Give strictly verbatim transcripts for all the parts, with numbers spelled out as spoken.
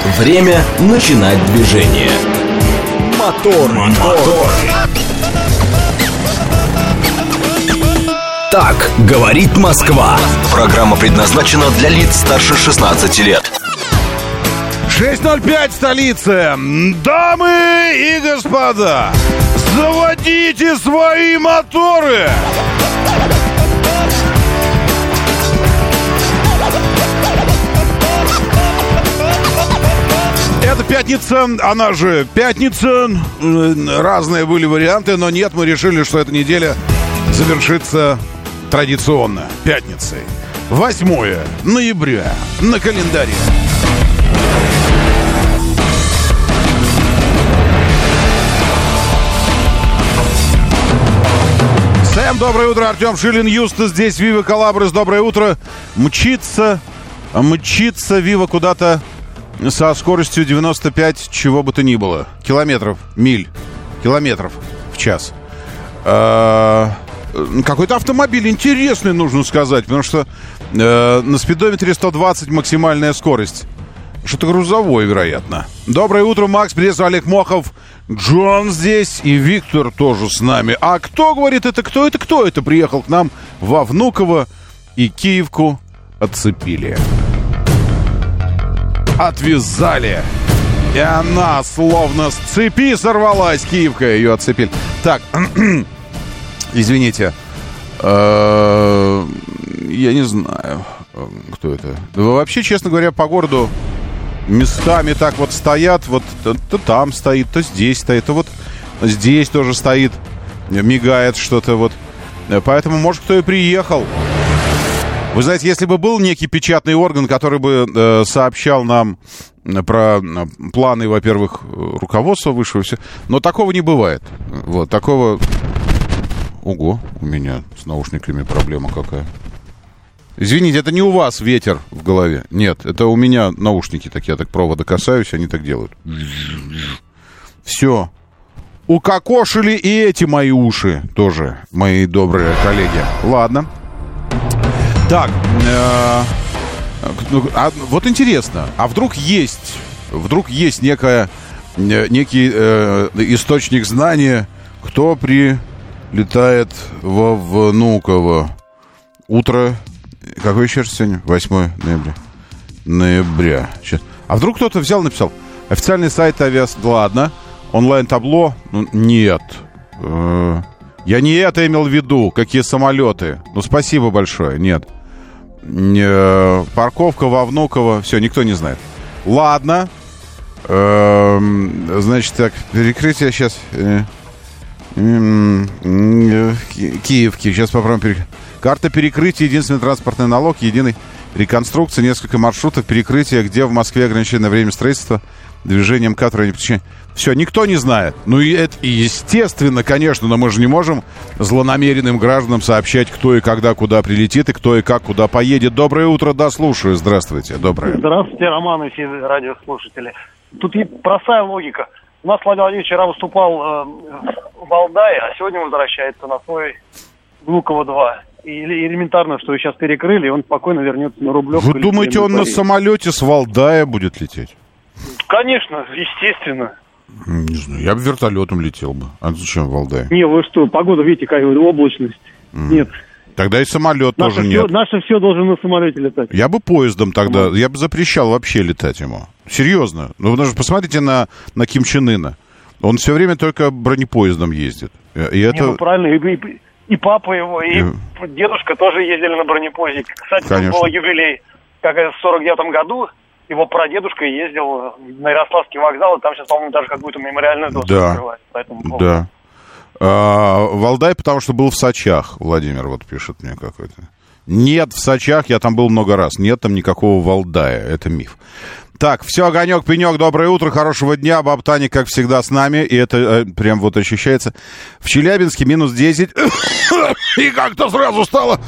Время начинать движение. Мотор, мотор. Так говорит Москва. Программа предназначена для лиц старше шестнадцати лет. шесть ноль пять, столица. Дамы и господа, заводите свои моторы. Это пятница, она же пятница. Разные были варианты, но нет, мы решили, что эта неделя завершится традиционно пятницей. восьмое ноября на календаре. Сэм, доброе утро. Артем Шилин, Юстас здесь. Вива Калабрес, доброе утро. Мчится, мчится Вива куда-то со скоростью девяносто пять, чего бы то ни было. Километров, миль, километров в час. А, какой-то автомобиль интересный, нужно сказать, потому что э, на спидометре сто двадцать максимальная скорость. Что-то грузовое, вероятно. Доброе утро, Макс, приветствую, Олег Мохов. Джон здесь и Виктор тоже с нами. А кто, говорит, это кто? Это кто это приехал к нам во Внуково и Киевку отцепили? Отвязали. И она словно с цепи сорвалась, Киевка, ее отцепили. Так, извините. Я не знаю, кто это. Вообще, честно говоря, по городу местами так вот стоят. Вот то, то там стоит, то здесь стоит, то вот здесь тоже стоит. Мигает что-то вот. Поэтому, может, кто и приехал. Вы знаете, если бы был некий печатный орган, который бы э, сообщал нам про э, планы, во-первых, руководства высшего, все, но такого не бывает. Вот, такого... Ого, у меня с наушниками проблема какая. Извините, это не у вас ветер в голове. Нет, это у меня наушники такие, я так провода касаюсь, они так делают. Все. Укокошили и эти мои уши тоже, мои добрые коллеги. Ладно. Так, э, а, вот интересно, а вдруг есть, вдруг есть некая, некий э, источник знания, кто прилетает во Внуково? Утро, какое еще раз сегодня? восьмое ноября. Ноября. Сейчас. А вдруг кто-то взял и написал, официальный сайт авиас... Ладно, онлайн-табло? Ну, нет. Э, я не это имел в виду, какие самолеты. Ну, спасибо большое, нет. Парковка во Внуково. Все, никто не знает. Ладно. Эм, значит так, перекрытие сейчас. Киевки. Сейчас попробуем перекрыть. Карта перекрытия, единственный транспортный налог, единый реконструкция, несколько маршрутов перекрытия, где в Москве ограниченное время строительства, движением МКАД. Все, никто не знает. Ну и это естественно, конечно, но мы же не можем злонамеренным гражданам сообщать, кто и когда куда прилетит, и кто и как куда поедет. Доброе утро, да, слушаю. Здравствуйте, доброе. Здравствуйте, Роман и все радиослушатели. Тут простая логика. У нас Владимир Владимирович вчера выступал э, в Валдае, а сегодня возвращается на свой Внуково два. И элементарно, что сейчас перекрыли, и он спокойно вернется на Рублевку. Вы думаете, он на самолете с Валдая будет лететь? Конечно, естественно. Не знаю, я бы вертолетом летел бы. А зачем в Валдай? Не, вы что, погода, видите, какая облачность. Mm. Нет. Тогда и самолет наше тоже все, нет. Наше все должен на самолете летать. Я бы поездом тогда, mm. я бы запрещал вообще летать ему. Серьезно. Ну, потому что посмотрите на, на Ким Чен Ына. Он все время только бронепоездом ездит. И это... Не, ну правильно, и, и, и папа его, и mm. дедушка тоже ездили на бронепоезде. Кстати, был юбилей, как в сорок девятом году. Его прадедушка ездил на Ярославский вокзал, и там сейчас, по-моему, даже какую-то мемориальную доску да. открывают. Поэтому, да. А, Валдай, потому что был в Сочах. Владимир вот пишет мне какой-то. Нет, в Сочах, я там был много раз. Нет там никакого Валдая, это миф. Так, все, Огонек, Пенек, доброе утро, хорошего дня. Баб Таня, как всегда, с нами, и это э, прям вот ощущается. В Челябинске минус десять, и как-то сразу стало...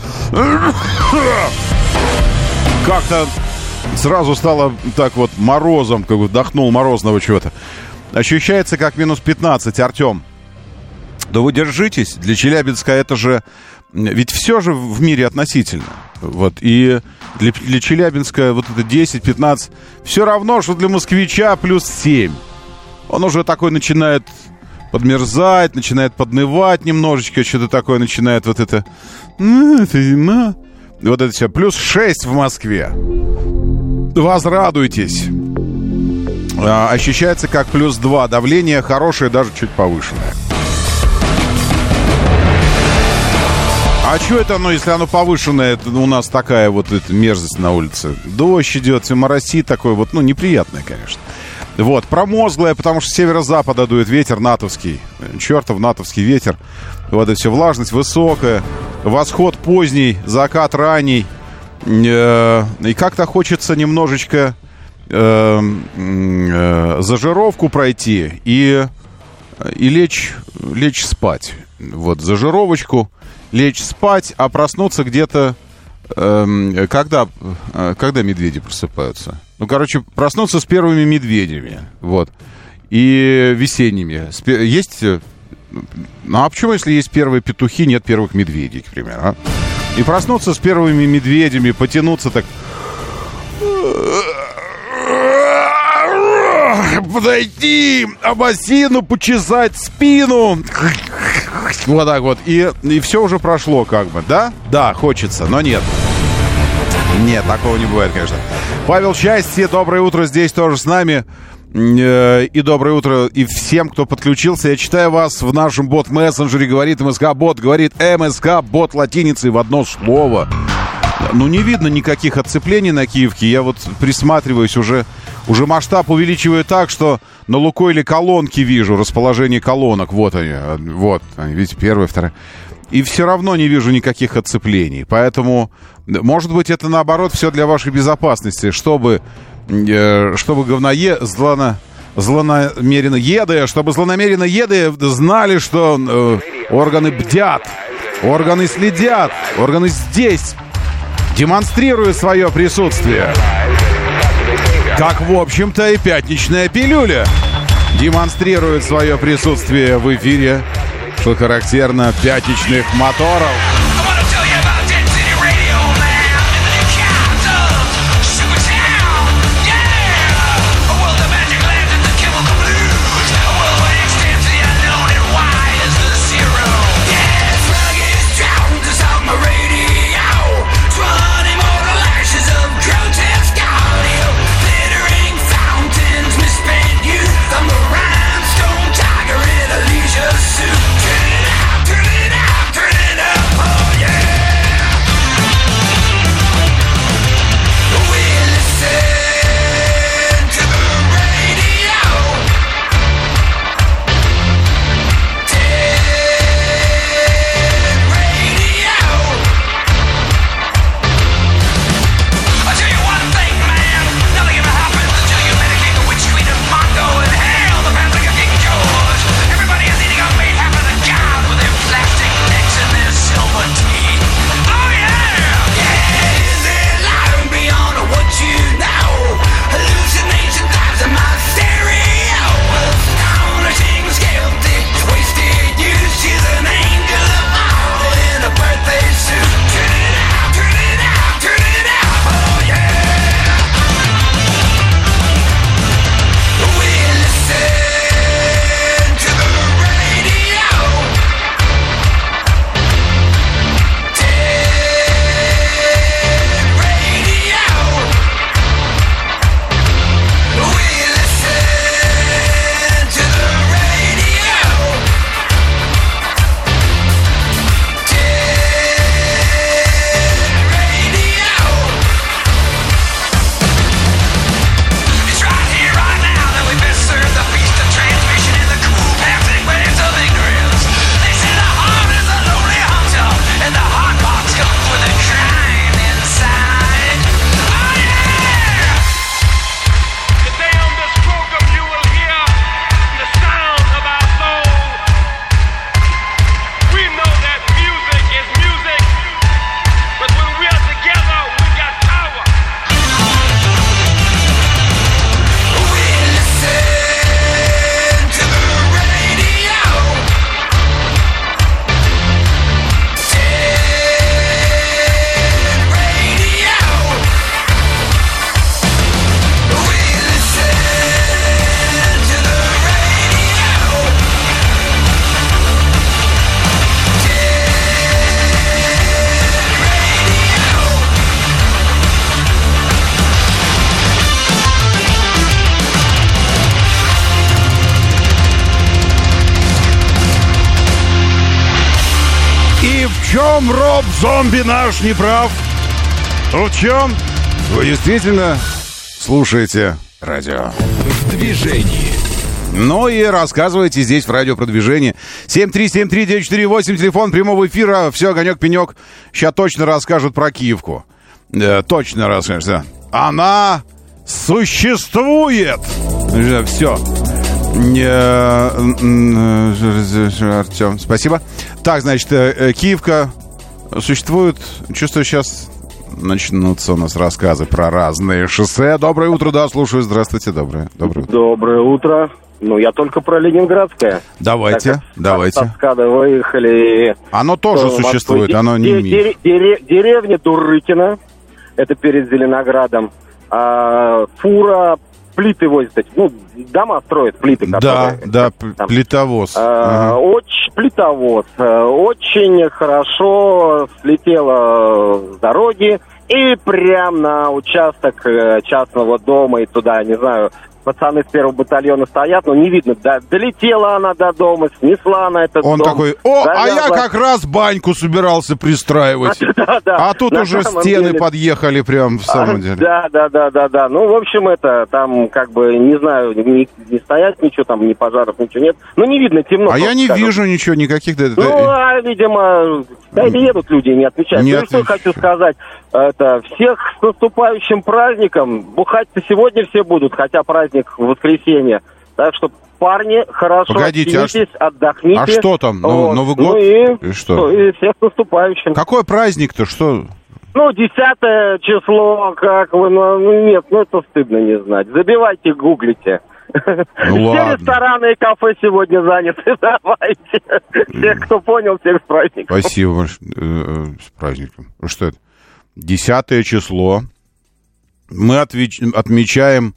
Как-то... Сразу стало так вот морозом, как бы вдохнул морозного чего-то. Ощущается как минус пятнадцать, Артем. Да вы держитесь. Для Челябинска это же... Ведь все же в мире относительно. Вот, и для, для Челябинска вот это десять-пятнадцать. Все равно, что для москвича плюс семь. Он уже такой начинает подмерзать, начинает поднывать немножечко, что-то такое начинает вот это... Ну, это зима. Вот это все. Плюс шесть в Москве. Возрадуйтесь. А, ощущается как плюс два. Давление хорошее, даже чуть повышенное. А что это оно, если оно повышенное, это у нас такая вот эта мерзость на улице? Дождь идет, все моросит такой вот, ну, неприятное, конечно. Вот, промозглое, потому что с северо-запада дует ветер натовский. Чертов натовский ветер. Вот это все, влажность высокая. Восход поздний, закат ранний. И как-то хочется немножечко э, э, зажировку пройти и, и лечь, лечь спать. Вот, зажировочку, лечь спать, а проснуться где-то... Э, когда, когда медведи просыпаются? Ну, короче, проснуться с первыми медведями. Вот. И весенними. Есть... Ну, а почему, если есть первые петухи, нет первых медведей, к примеру, а? И проснуться с первыми медведями, потянуться так... Подойти, обосину, почесать спину. Вот так вот. И, и все уже прошло, как бы, да? Да, хочется, но нет. Нет, такого не бывает, конечно. Павел Счастье, доброе утро, здесь тоже с нами. И доброе утро и всем, кто подключился. Я читаю вас в нашем бот-мессенджере. Говорит МСК-бот, говорит МСК-бот латиницей в одно слово. Ну, не видно никаких отцеплений на Киевке. Я вот присматриваюсь уже. Уже масштаб увеличиваю так, что на Лукойле колонки вижу. Расположение колонок. Вот они. Вот. Видите, первая, вторая. И все равно не вижу никаких отцеплений. Поэтому, может быть, это наоборот все для вашей безопасности. Чтобы... Чтобы говное злоно, злонамеренно еды, чтобы злонамеренно еды знали, что э, органы бдят, органы следят, органы здесь демонстрируют свое присутствие. Как, в общем-то, и пятничная пилюля демонстрирует свое присутствие в эфире, что характерно, пятничных моторов. Turn it out, turn it up. чем Роб Зомби наш не прав? Ну в чем? Вы действительно слушаете радио В движении. Ну и рассказывайте здесь в радиопродвижении. семь три семь три девять четыре восемь, телефон прямого эфира. Все, Огонек-Пенек сейчас точно расскажут про Киевку. Э, точно расскажут, да. Она существует. Все. Артем, спасибо. Так, значит, Киевка существует. Чувствую, сейчас начнутся у нас рассказы про разные шоссе. Доброе утро, да, слушаю. Здравствуйте, доброе, доброе утро. Доброе утро. Ну, я только про Ленинградское. Давайте, так, давайте. С Таскада выехали. Оно тоже в существует, Москву. оно не миф. Деревня Дурыкино, это перед Зеленоградом. А, фура плиты возит, ну, дома строят, плиты. Да, которые, да, там. плитовоз. А, ага. Очень плитовоз. Очень хорошо слетела с дороги и прям на участок частного дома и туда, не знаю, пацаны с первого батальона стоят, но не видно, да, долетела она до дома, снесла она этот Он дом. такой, о, завязла. а я как раз баньку собирался пристраивать. Да, да. А тут На уже самом стены деле- подъехали прям в самом деле. Да, да, да, да, да. Ну, в общем, это там, как бы, не знаю, не, не стоять ничего, там, ни пожаров, ничего нет. Ну, не видно, темно. А я не скажем. вижу ничего, никаких... да, Ну, да, а, видимо, да, и едут люди, не отмечают. Не Ну, и что отмечают. хочу сказать, это, всех с наступающим праздником. Бухать-то сегодня все будут, хотя праздник в воскресенье. Так что, парни, хорошо Погодите, а отдохните, отдохните. а что там? Ну, Вот. Новый год? Ну и, И что? И всех с наступающим. Какой праздник-то, что? Ну, десятое число, как вы, ну, ну, нет, ну, это стыдно не знать. Забивайте, гуглите. Ну, Все ладно. рестораны и кафе сегодня заняты, давайте. Всех, кто понял, всех с праздником. Спасибо большое. Э, э, С праздником. Ну, что это? Десятое число. Мы отвеч- отмечаем...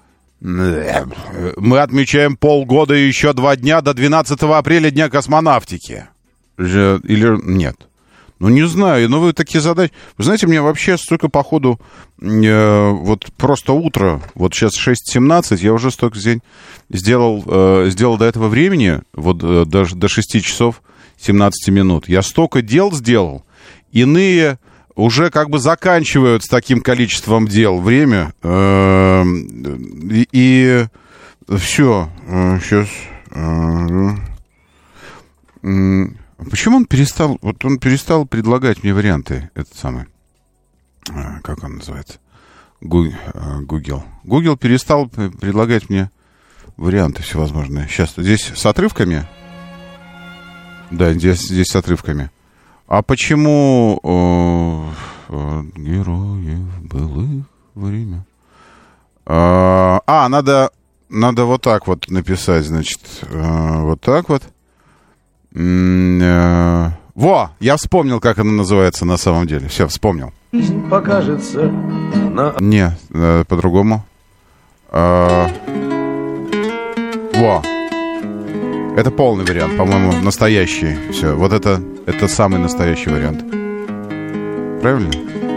Мы отмечаем полгода и еще два дня до двенадцатого апреля, Дня космонавтики. Же- Или нет? Ну, не знаю. Ну, вы такие задачи... Вы знаете, мне вообще столько, походу, э, вот просто утро, вот сейчас шесть семнадцать, я уже столько день сделал, э, сделал до этого времени, вот э, до, до шести часов семнадцать минут. Я столько дел сделал. Иные уже как бы заканчивают с таким количеством дел время. Э, и, и все. Сейчас... Почему он перестал, вот он перестал предлагать мне варианты, этот самый, как он называется, Google. Google перестал предлагать мне варианты всевозможные. Сейчас, здесь с отрывками? Да, здесь, здесь с отрывками. А почему о, о, героев былых время? А, а, надо, надо вот так вот написать, значит, вот так вот. Во, я вспомнил, как она называется на самом деле. Все, вспомнил. Покажется на... Не, э, по-другому. А, во. Это полный вариант, по-моему, настоящий. Все, вот это, это самый настоящий вариант. Правильно?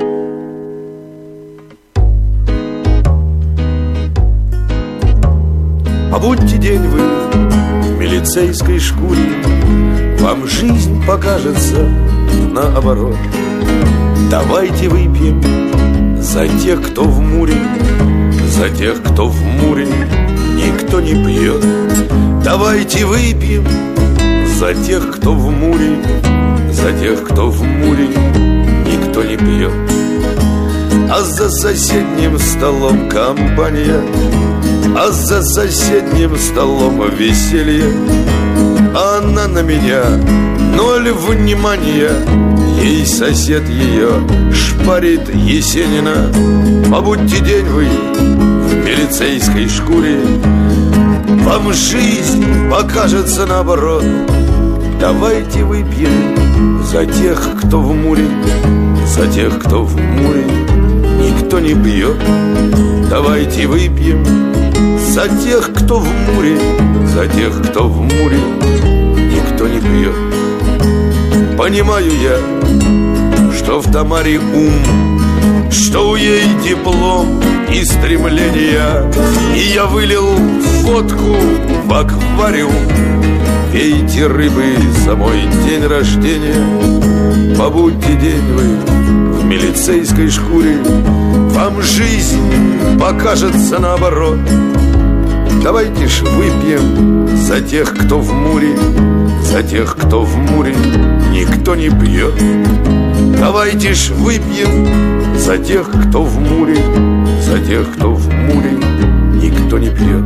Побудьте день вы в милицейской шкуре, вам жизнь покажется наоборот. Давайте выпьем за тех, кто в муре, за тех, кто в муре никто не пьет. Давайте выпьем за тех, кто в муре, за тех, кто в муре никто не пьет. А за соседним столом компания, а за соседним столом веселье. Она на меня ноль внимания, ей сосед ее шпарит Есенина. Побудьте день вы в милицейской шкуре, вам жизнь покажется наоборот. Давайте выпьем за тех, кто в муре, за тех, кто в муре никто не пьет. Давайте выпьем за тех, кто в муре, за тех, кто в муре никто не пьет. Понимаю я, что в Тамаре ум, что у ей диплом и стремления, и я вылил водку в аквариум. Пейте рыбы за мой день рождения, побудьте день вы в милицейской шкуре, вам жизнь покажется наоборот. Давайте ж выпьем за тех, кто в муре, за тех, кто в муре никто не пьет. Давайте ж выпьем за тех, кто в муре, за тех, кто в муре никто не пьет.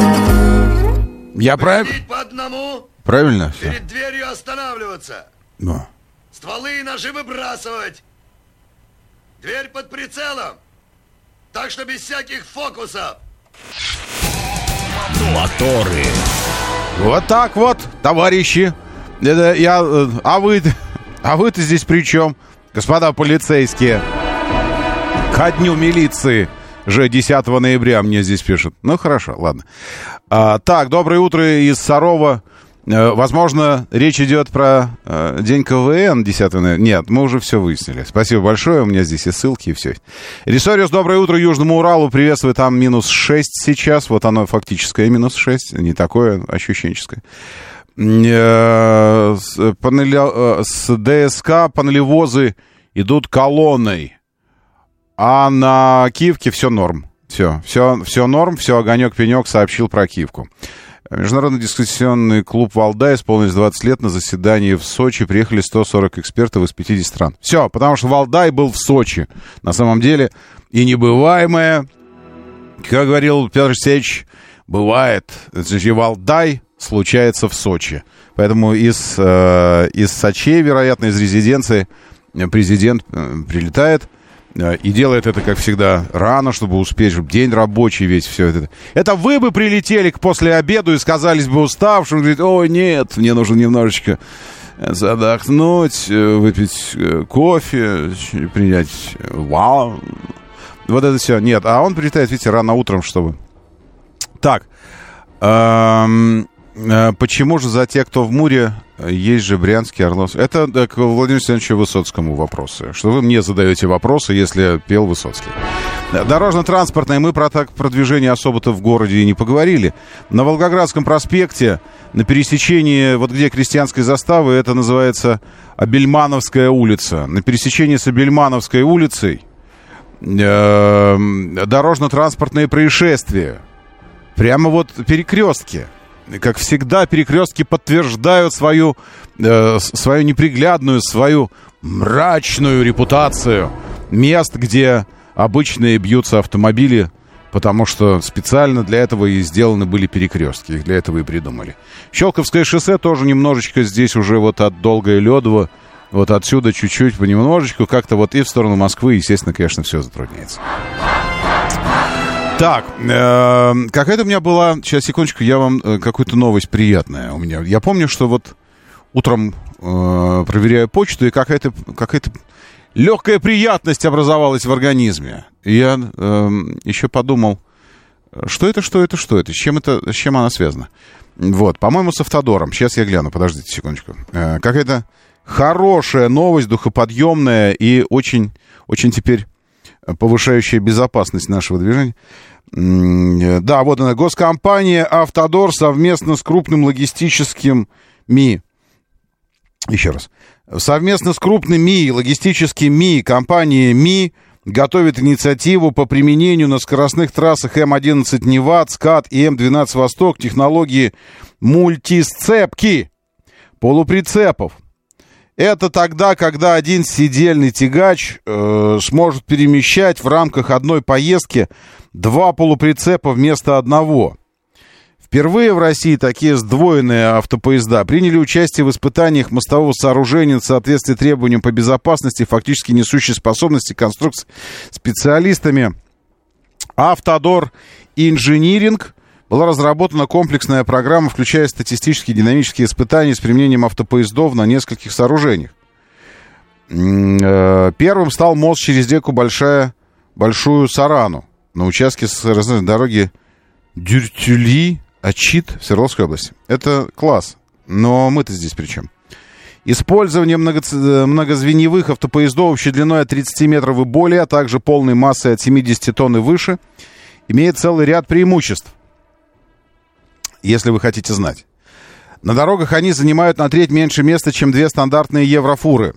Я прав... по одному. Правильно? Перед дверью останавливаться. Да. Стволы и ножи выбрасывать. Дверь под прицелом. Так что без всяких фокусов. Моторы. Вот так вот, товарищи. Это я... А вы... А вы-то здесь при чем? Господа полицейские. Ко дню милиции. Же десятого ноября мне здесь пишут. Ну, хорошо, ладно. А, так, доброе утро из Сарова. А, возможно, речь идет про а, день КВН десятого ноября. Нет, мы уже все выяснили. Спасибо большое. У меня здесь и ссылки, и все. Рисориус, доброе утро Южному Уралу. Приветствую, там минус шесть сейчас. Вот оно фактическое минус шесть. Не такое ощущенческое. С, панели, с ДСК панелевозы идут колонной. А на Киевке все норм. Все, все, все норм, все огонек-пенек сообщил про Киевку. Международный дискуссионный клуб «Валдай» исполнилось двадцать лет. На заседании в Сочи приехали сто сорок экспертов из пятидесяти стран. Все, потому что «Валдай» был в Сочи. На самом деле, и небываемое, как говорил Петр Алексеевич, бывает. Значит, «Валдай» случается в Сочи. Поэтому из, э, из Сочи, вероятно, из резиденции президент э, прилетает и делает это, как всегда, рано, чтобы успеть, чтобы день рабочий весь, все это. Это вы бы прилетели к после обеду и сказались бы уставшим, говорит, ой, нет, мне нужно немножечко задохнуть, выпить кофе, принять вау. Вот это все. Нет, а он прилетает, видите, рано утром, чтобы... Так, эм... почему же за те, кто в Муре, есть же Брянский, Орловский? Это к Владимиру Александровичу Высоцкому вопросы. Что вы мне задаете вопросы, если пел Высоцкий? Дорожно-транспортное. Мы про так продвижение особо-то в городе и не поговорили. На Волгоградском проспекте, на пересечении, вот где крестьянской заставы, это называется Абельмановская улица. На пересечении с Абельмановской улицей э, дорожно-транспортные происшествия. Прямо вот перекрестки. Как всегда, перекрестки подтверждают свою, э, свою неприглядную, свою мрачную репутацию мест, где обычные бьются автомобили, потому что специально для этого и сделаны были перекрестки. Их для этого и придумали. Щелковское шоссе тоже немножечко здесь уже вот от Долгое Ледово, вот отсюда чуть-чуть понемножечку, как-то вот и в сторону Москвы, естественно, конечно, все затрудняется. Так, э, какая-то у меня была... Сейчас, секундочку, я вам э, какую-то новость приятная у меня. Я помню, что вот утром э, проверяю почту, и какая-то, какая-то легкая приятность образовалась в организме. И я э, еще подумал, что это, что это, что это, с чем это, с чем она связана. Вот, по-моему, с Автодором. Сейчас я гляну, подождите секундочку. Э, какая-то хорошая новость, духоподъемная и очень, очень теперь повышающая безопасность нашего движения. Да, вот она, госкомпания «Автодор» совместно с крупным логистическим МИ. Еще раз. Совместно с крупным МИ, логистическим МИ, компания МИ готовит инициативу по применению на скоростных трассах эм одиннадцать Неват, СКАТ и эм двенадцать Восток технологии мультисцепки, полуприцепов. Это тогда, когда один седельный тягач э, сможет перемещать в рамках одной поездки два полуприцепа вместо одного. Впервые в России такие сдвоенные автопоезда приняли участие в испытаниях мостового сооружения в соответствии требованиям по безопасности, фактически несущей способности конструкции специалистами «Автодор Инжиниринг». Была разработана комплексная программа, включая статистические и динамические испытания с применением автопоездов на нескольких сооружениях. Первым стал мост через реку Большая, Большую Сарану на участке скоростной дороги Дюртюли-Ачит в Свердловской области. Это класс, но мы-то здесь при чем? Использование много... многозвеньевых автопоездов общей длиной от тридцати метров и более, а также полной массой от семидесяти тонн и выше, имеет целый ряд преимуществ. Если вы хотите знать. На дорогах они занимают на треть меньше места, чем две стандартные еврофуры.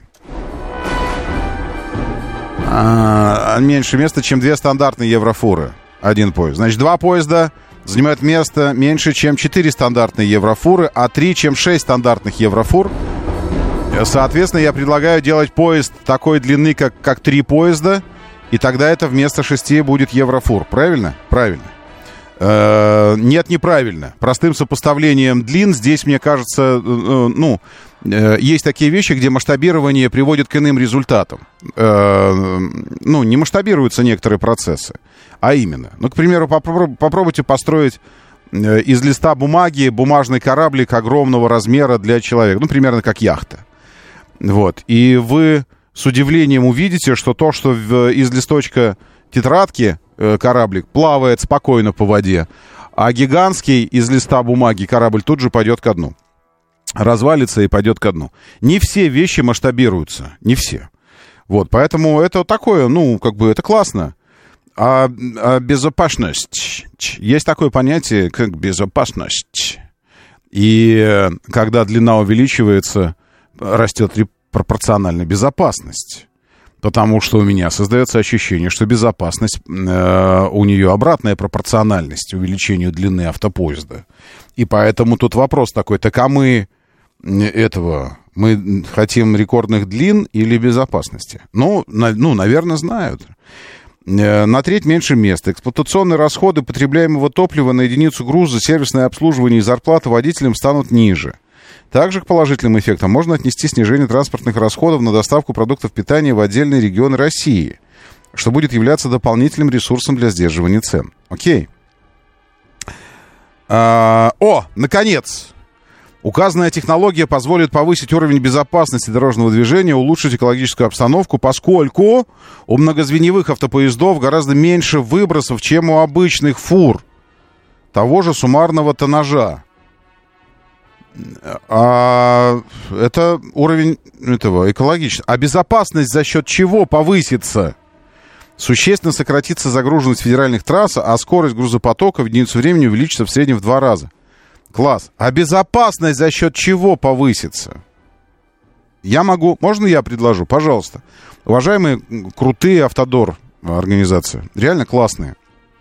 А, меньше места, чем две стандартные еврофуры. Один поезд. Значит, два поезда занимают место меньше, чем четыре стандартные еврофуры, а три, чем шесть стандартных еврофур. Соответственно, я предлагаю делать поезд такой длины, как, как три поезда, и тогда это вместо шести будет еврофур. Правильно? Правильно. Э-э- нет, неправильно. Простым сопоставлением длин здесь, мне кажется, э- э- ну, э- есть такие вещи, где масштабирование приводит к иным результатам. Э- ну, не масштабируются некоторые процессы, а именно. Ну, к примеру, попро- попробуйте построить э- из листа бумаги бумажный кораблик огромного размера для человека. Ну, примерно как яхта. Вот. И вы с удивлением увидите, что то, что в, из листочка тетрадки э, кораблик плавает спокойно по воде, а гигантский из листа бумаги корабль тут же пойдет ко дну. Развалится и пойдет ко дну. Не все вещи масштабируются. Не все. Вот. Поэтому это такое, ну, как бы, это классно. А, а безопасность. Есть такое понятие, как безопасность. И когда длина увеличивается, растет пропорционально безопасность. Потому что у меня создается ощущение, что безопасность, э, у нее обратная пропорциональность увеличению длины автопоезда. И поэтому тут вопрос такой, так а мы этого, мы хотим рекордных длин или безопасности? Ну, на, ну наверное, знают. Э, на треть меньше места. Эксплуатационные расходы потребляемого топлива на единицу груза, сервисное обслуживание и зарплата водителям станут ниже. Также к положительным эффектам можно отнести снижение транспортных расходов на доставку продуктов питания в отдельные регионы России, что будет являться дополнительным ресурсом для сдерживания цен. Окей. А, о, наконец! Указанная технология позволит повысить уровень безопасности дорожного движения, улучшить экологическую обстановку, поскольку у многозвеневых автопоездов гораздо меньше выбросов, чем у обычных фур того же суммарного тоннажа. А это уровень этого экологического. А безопасность за счет чего повысится? Существенно сократится загруженность федеральных трасс, а скорость грузопотока в единицу времени увеличится в среднем в два раза. Класс. А безопасность за счет чего повысится? Я могу... Можно я предложу? Пожалуйста. Уважаемые крутые Автодор организации. Реально классные.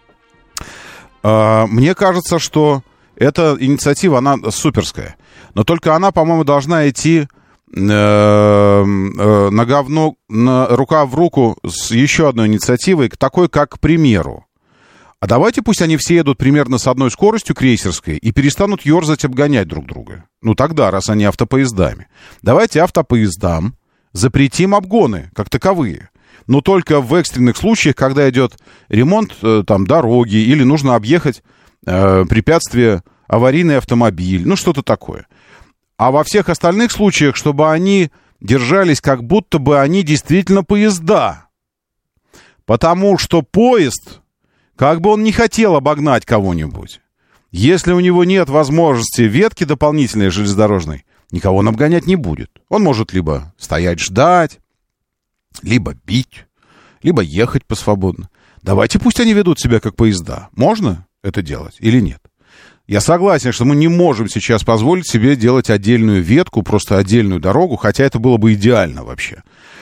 А, мне кажется, что эта инициатива, она суперская. Но только она, по-моему, должна идти э, э, на говно, на, рука в руку с еще одной инициативой, такой, как, к примеру. А давайте пусть они все едут примерно с одной скоростью крейсерской и перестанут ерзать, обгонять друг друга. Ну тогда, раз они автопоездами. Давайте автопоездам запретим обгоны, как таковые. Но только в экстренных случаях, когда идет ремонт э, там, дороги или нужно объехать э, препятствие, аварийный автомобиль, ну что-то такое. А во всех остальных случаях, чтобы они держались, как будто бы они действительно поезда. Потому что поезд, как бы он ни хотел обогнать кого-нибудь, если у него нет возможности ветки дополнительной железнодорожной, никого он обгонять не будет. Он может либо стоять ждать, либо бить, либо ехать посвободно. Давайте пусть они ведут себя как поезда. Можно это делать или нет? Я согласен, что мы не можем сейчас позволить себе делать отдельную ветку, просто отдельную дорогу, хотя это было бы идеально вообще,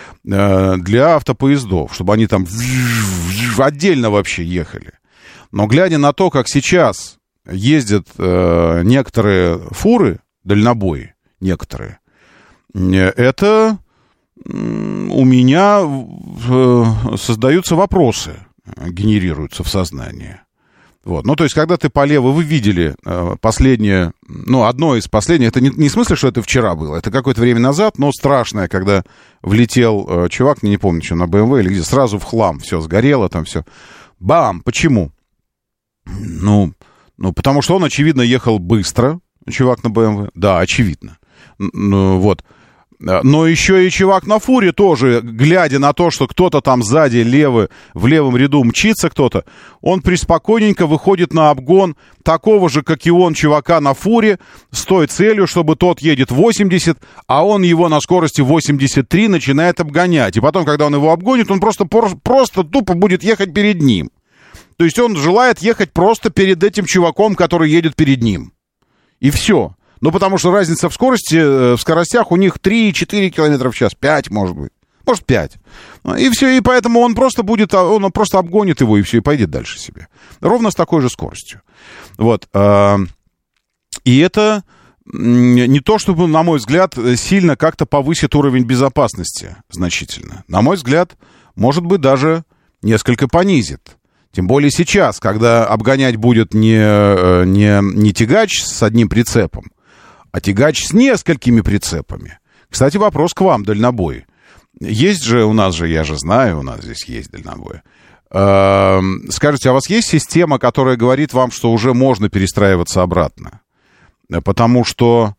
для автопоездов, чтобы они там отдельно вообще ехали. Но глядя на то, как сейчас ездят некоторые фуры, дальнобои, некоторые, это у меня создаются вопросы, генерируются в сознании. Вот. Ну, то есть, когда ты полево, вы видели э, последнее, ну, одно из последних, это не, не в смысле, что это вчера было, это какое-то время назад, но страшное, когда влетел э, чувак, не, не помню, что, на бэ эм вэ или где, сразу в хлам, все сгорело, там все. Бам! Почему? Ну, ну, потому что он, очевидно, ехал быстро, чувак на бэ эм вэ, да, очевидно. Ну, вот. Но еще и чувак на фуре тоже, глядя на то, что кто-то там сзади, левый, в левом ряду мчится кто-то, он приспокойненько выходит на обгон такого же, как и он, чувака на фуре, с той целью, чтобы тот едет восемьдесят, а он его на скорости восемьдесят три начинает обгонять. И потом, когда он его обгонит, он просто, просто тупо будет ехать перед ним. То есть он желает ехать просто перед этим чуваком, который едет перед ним. И все. Ну, потому что разница в скорости, в скоростях у них три-четыре километра в час, пять, может быть. Может, пять. И все, и поэтому он просто будет, он просто обгонит его, и все, и пойдет дальше себе. Ровно с такой же скоростью. Вот. И это не то, чтобы, на мой взгляд, сильно как-то повысит уровень безопасности значительно. На мой взгляд, может быть, даже несколько понизит. Тем более сейчас, когда обгонять будет не, не, не тягач с одним прицепом, а тягач с несколькими прицепами. Кстати, вопрос к вам, дальнобои. Есть же у нас же, я же знаю, у нас здесь есть дальнобои. Скажите, а у вас есть система, которая говорит вам, что уже можно перестраиваться обратно? Потому что,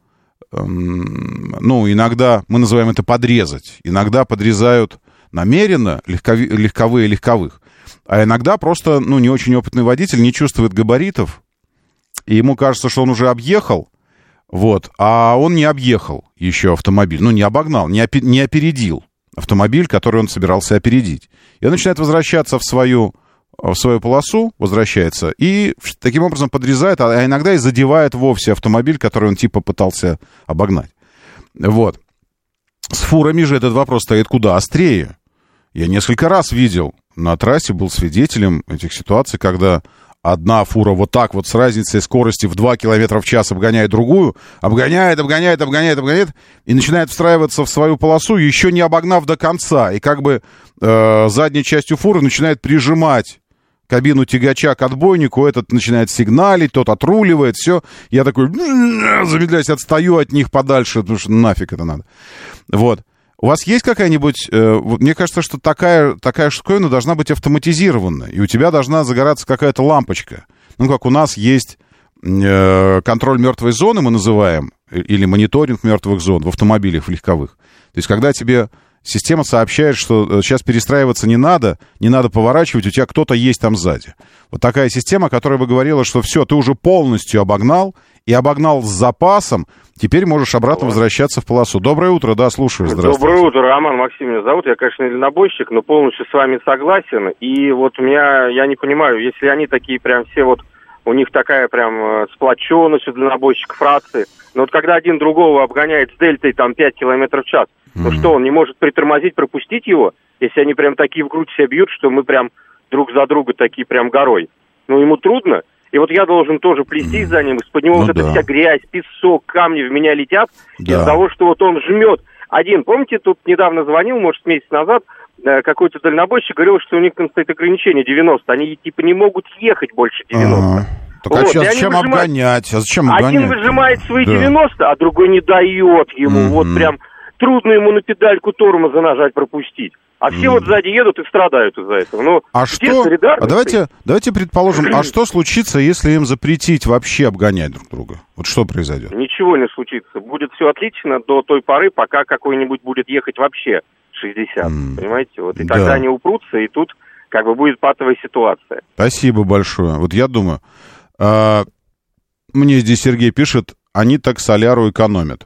ну, иногда, мы называем это подрезать, иногда подрезают намеренно легковые, легковые легковых, а иногда просто, ну, не очень опытный водитель не чувствует габаритов, и ему кажется, что он уже объехал, вот, а он не объехал еще автомобиль, ну, не обогнал, не, опе- не опередил автомобиль, который он собирался опередить. И он начинает возвращаться в свою, в свою полосу, возвращается, и таким образом подрезает, а иногда и задевает вовсе автомобиль, который он типа пытался обогнать. Вот. С фурами же этот вопрос стоит куда острее. Я несколько раз видел на трассе, был свидетелем этих ситуаций, когда одна фура вот так вот с разницей скорости в два километра в час обгоняет другую, обгоняет, обгоняет, обгоняет, обгоняет, и начинает встраиваться в свою полосу, еще не обогнав до конца, и как бы э, задней частью фуры начинает прижимать кабину тягача к отбойнику, этот начинает сигналить, тот отруливает, все. Я такой, замедляюсь, отстаю от них подальше, потому что нафиг это надо. Вот. У вас есть какая-нибудь... Э, вот, мне кажется, что такая, такая штуковина должна быть автоматизирована, и у тебя должна загораться какая-то лампочка. Ну, как у нас есть э, контроль мертвой зоны, мы называем, или мониторинг мертвых зон в автомобилях, в легковых. То есть, когда тебе система сообщает, что сейчас перестраиваться не надо, не надо поворачивать, у тебя кто-то есть там сзади. Вот такая система, которая бы говорила, что все, ты уже полностью обогнал, и обогнал с запасом, теперь можешь обратно возвращаться в полосу. Доброе утро, да, слушаю, здравствуйте. Доброе утро, Роман, Максим меня зовут, я, конечно, дальнобойщик, но полностью с вами согласен, и вот у меня, я не понимаю, если они такие прям все вот, у них такая прям сплоченность у дальнобойщиков, фракции, но вот когда один другого обгоняет с дельтой там пять километров в час, ну mm-hmm. что, он не может притормозить, пропустить его, если они прям такие в грудь себя бьют, что мы прям друг за друга такие прям горой. Ну, ему трудно. И вот я должен тоже плестись за ним, из-под него ну, вот да. эта вся грязь, песок, камни в меня летят, да. из-за того, что вот он жмет. Один, помните, тут недавно звонил, может, месяц назад, какой-то дальнобойщик говорил, что у них там стоит ограничение девяносто, они типа не могут ехать больше девяносто. А-а-а. Так вот, а сейчас зачем выжимают... обгонять? А зачем обгонять? Один выжимает свои да. девяносто, а другой не дает ему, mm-hmm. вот прям трудно ему на педальку тормоза нажать, пропустить. А все mm. вот сзади едут и страдают из-за этого. Ну, а что? А давайте, давайте предположим, а что случится, если им запретить вообще обгонять друг друга? Вот что произойдет? Ничего не случится. Будет все отлично до той поры, пока какой-нибудь будет ехать вообще шестьдесят. Mm. Понимаете? Вот и да. тогда они упрутся, и тут как бы будет патовая ситуация. Спасибо большое. Вот я думаю, а, мне здесь Сергей пишет, они так соляру экономят.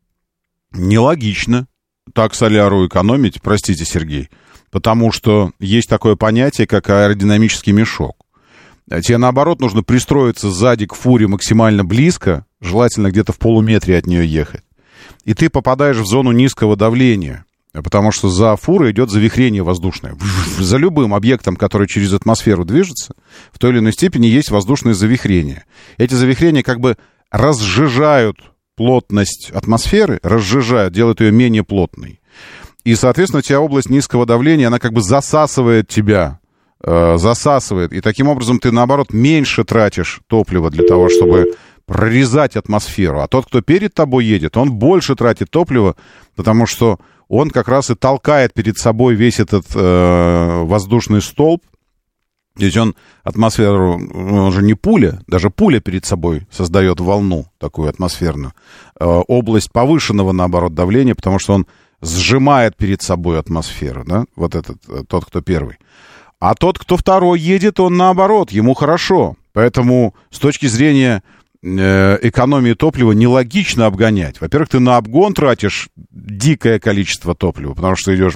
Нелогично так соляру экономить, простите, Сергей, потому что есть такое понятие, как аэродинамический мешок. Тебе, наоборот, нужно пристроиться сзади к фуре максимально близко, желательно где-то в полуметре от нее ехать, и ты попадаешь в зону низкого давления, потому что за фурой идет завихрение воздушное. За любым объектом, который через атмосферу движется, в той или иной степени есть воздушное завихрение. Эти завихрения как бы разжижают плотность атмосферы, разжижают, делают ее менее плотной. И, соответственно, у тебя область низкого давления, она как бы засасывает тебя, э, засасывает. И таким образом ты, наоборот, меньше тратишь топлива для того, чтобы прорезать атмосферу. А тот, кто перед тобой едет, он больше тратит топлива, потому что он как раз и толкает перед собой весь этот э, воздушный столб. Ведь он атмосферу, он же не пуля, даже пуля перед собой создает волну такую атмосферную. Э, область повышенного, наоборот, давления, потому что он сжимает перед собой атмосферу, да, вот этот, тот, кто первый. А тот, кто второй едет, он наоборот, ему хорошо. Поэтому с точки зрения э, экономии топлива нелогично обгонять. Во-первых, ты на обгон тратишь дикое количество топлива, потому что идешь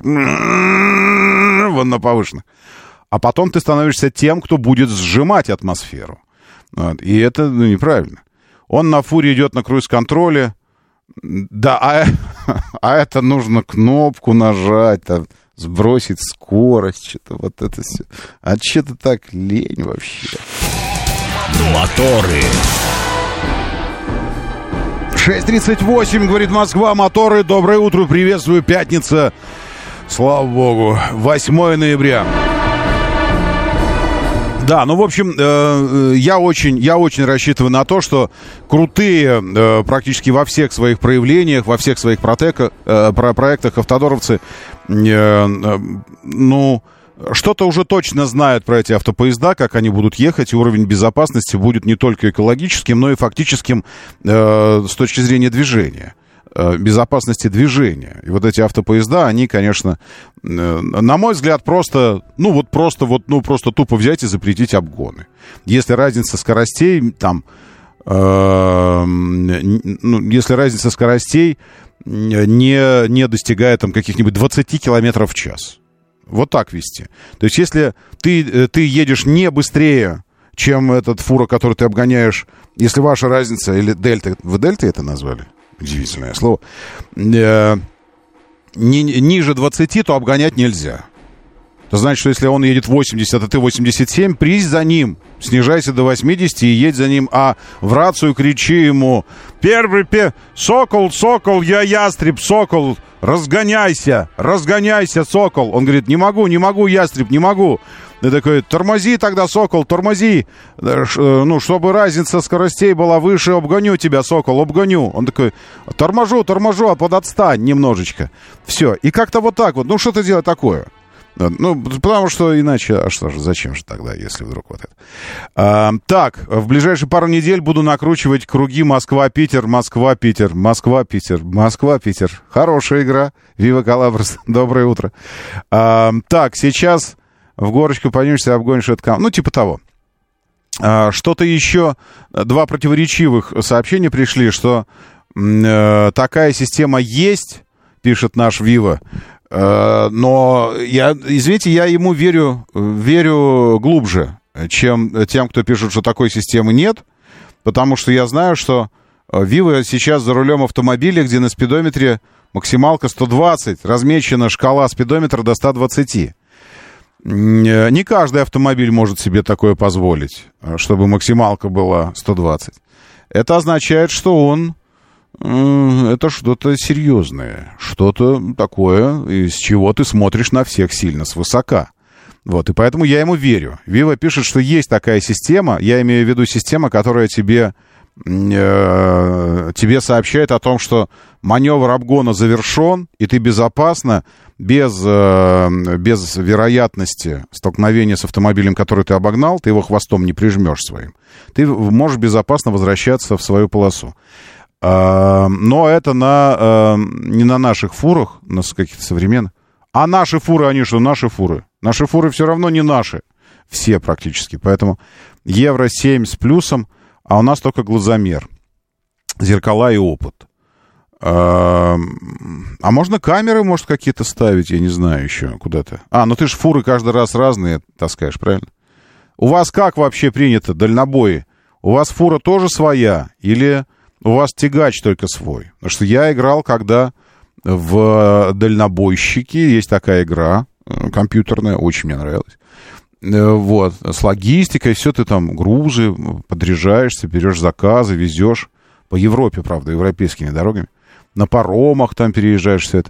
вон на повышенных. А потом ты становишься тем, кто будет сжимать атмосферу. Вот. И это ну, неправильно. Он на фуре идет на круиз-контроле. Да, а, а это нужно кнопку нажать, там, сбросить скорость, что-то вот это все. А что-то так лень вообще. Моторы. шесть тридцать восемь, говорит Москва, моторы. Доброе утро, приветствую, пятница. Слава богу, восьмое ноября. Да, ну, в общем, э, я, очень, я очень рассчитываю на то, что крутые э, практически во всех своих проявлениях, во всех своих протека, э, про проектах автодоровцы, э, э, ну, что-то уже точно знают про эти автопоезда, как они будут ехать, и уровень безопасности будет не только экологическим, но и фактическим э, с точки зрения движения. Безопасности движения. И вот эти автопоезда, они, конечно, на мой взгляд, просто, ну вот просто, вот, ну просто тупо взять и запретить обгоны. Если разница скоростей, там, э, ну, если разница скоростей не, не достигает там каких-нибудь двадцать километров в час. Вот так вести. То есть, если ты, ты едешь не быстрее, чем этот фура, который ты обгоняешь, если ваша разница, или дельта, вы дельтой это назвали? Удивительное слово. Э, ни, ниже двадцати, то обгонять нельзя. Это значит, что если он едет восемьдесят, а ты восемьдесят семь, прись за ним. Снижайся до восьмидесяти и едь за ним. А в рацию кричи ему: первый пе... Сокол, сокол, я ястреб, сокол, разгоняйся, разгоняйся, сокол. Он говорит: не могу, не могу, ястреб, не могу. Ты такой: тормози тогда, сокол, тормози. Ну, чтобы разница скоростей была выше, обгоню тебя, сокол, обгоню. Он такой: торможу, торможу, а подотстань немножечко. Все. И как-то вот так вот. Ну, что ты делать такое? Ну, потому что иначе, а что же, зачем же тогда, если вдруг вот это. А, так, в ближайшие пару недель буду накручивать круги Москва-Питер, Москва-Питер, Москва-Питер, Москва-Питер. Хорошая игра. Вива Калабрас. Доброе утро. А, так, сейчас в горочку поднимешься, обгонишь это кам... Ну, типа того. А, что-то еще, два противоречивых сообщения пришли, что э, такая система есть, пишет наш Вива. Но я, извините, я ему верю, верю глубже, чем тем, кто пишет, что такой системы нет, потому что я знаю, что Вива сейчас за рулем автомобиля, где на спидометре максималка сто двадцать, размечена шкала спидометра до ста двадцати. Не каждый автомобиль может себе такое позволить, чтобы максималка была сто двадцать. Это означает, что он... это что-то серьезное, что-то такое, из чего ты смотришь на всех сильно, свысока. Вот, и поэтому я ему верю. Вива пишет, что есть такая система, я имею в виду система, которая тебе, э, тебе сообщает о том, что маневр обгона завершен, и ты безопасно, без, э, без вероятности столкновения с автомобилем, который ты обогнал, ты его хвостом не прижмешь своим. Ты можешь безопасно возвращаться в свою полосу. Но это на, не на наших фурах, на каких-то современных. А наши фуры, они что, наши фуры? Наши фуры все равно не наши. Все практически. Поэтому евро семь с плюсом, а у нас только глазомер. Зеркала и опыт. А можно камеры, может, какие-то ставить, я не знаю еще куда-то. А, ну ты же фуры каждый раз разные таскаешь, правильно? У вас как вообще принято, дальнобои? У вас фура тоже своя или... У вас тягач только свой. Потому что я играл, когда в дальнобойщики, есть такая игра компьютерная, очень мне нравилась. Вот, с логистикой, все ты там, грузы, подряжаешься, берешь заказы, везешь. По Европе, правда, европейскими дорогами. На паромах там переезжаешь, все это.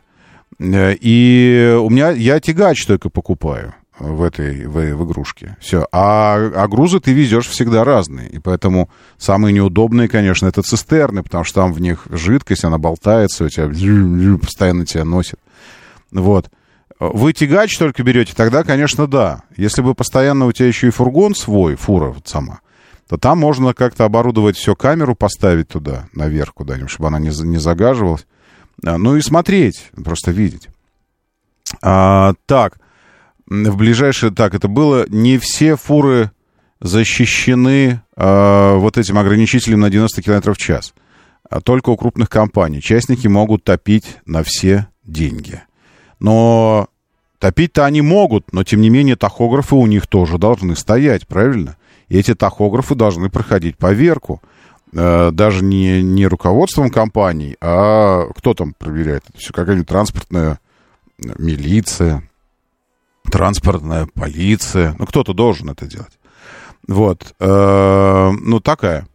И у меня, я тягач только покупаю в этой, в, в игрушке. Все. А, а грузы ты везешь всегда разные. И поэтому самые неудобные, конечно, это цистерны, потому что там в них жидкость, она болтается, у тебя постоянно тебя носит. Вот. Вы тягач только берете, тогда, конечно, да. Если бы постоянно у тебя еще и фургон свой, фура вот сама, то там можно как-то оборудовать все, камеру поставить туда, наверх куда-нибудь, чтобы она не, не загаживалась. Ну и смотреть, просто видеть. А, так. В ближайшее, так, это было, не все фуры защищены э, вот этим ограничителем на девяносто километров в час. А только у крупных компаний. Частники могут топить на все деньги. Но топить-то они могут, но тем не менее тахографы у них тоже должны стоять, правильно? И эти тахографы должны проходить поверку. э, даже не, не руководством компаний, а кто там проверяет это все? Какая-нибудь транспортная милиция, транспортная полиция. Ну, кто-то должен это делать. Вот. Э, ну, такая.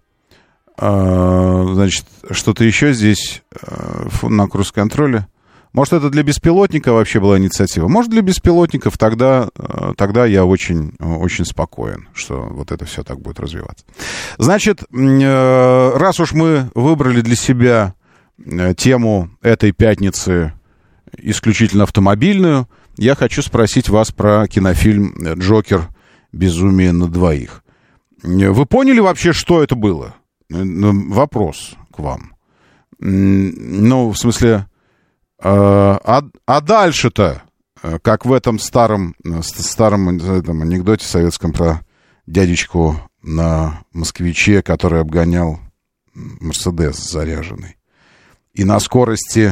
Э, значит, что-то еще здесь э, на круиз-контроле. Может, это для беспилотника вообще была инициатива? Может, для беспилотников, тогда, тогда я очень, очень спокоен, что вот это все так будет развиваться. Значит, раз уж мы выбрали для себя тему этой пятницы исключительно автомобильную, я хочу спросить вас про кинофильм «Джокер. Безумие на двоих». Вы поняли вообще, что это было? Вопрос к вам. Ну, в смысле... А, а дальше-то, как в этом старом, старом этом анекдоте советском про дядечку на москвиче, который обгонял Мерседес заряженный. И на скорости...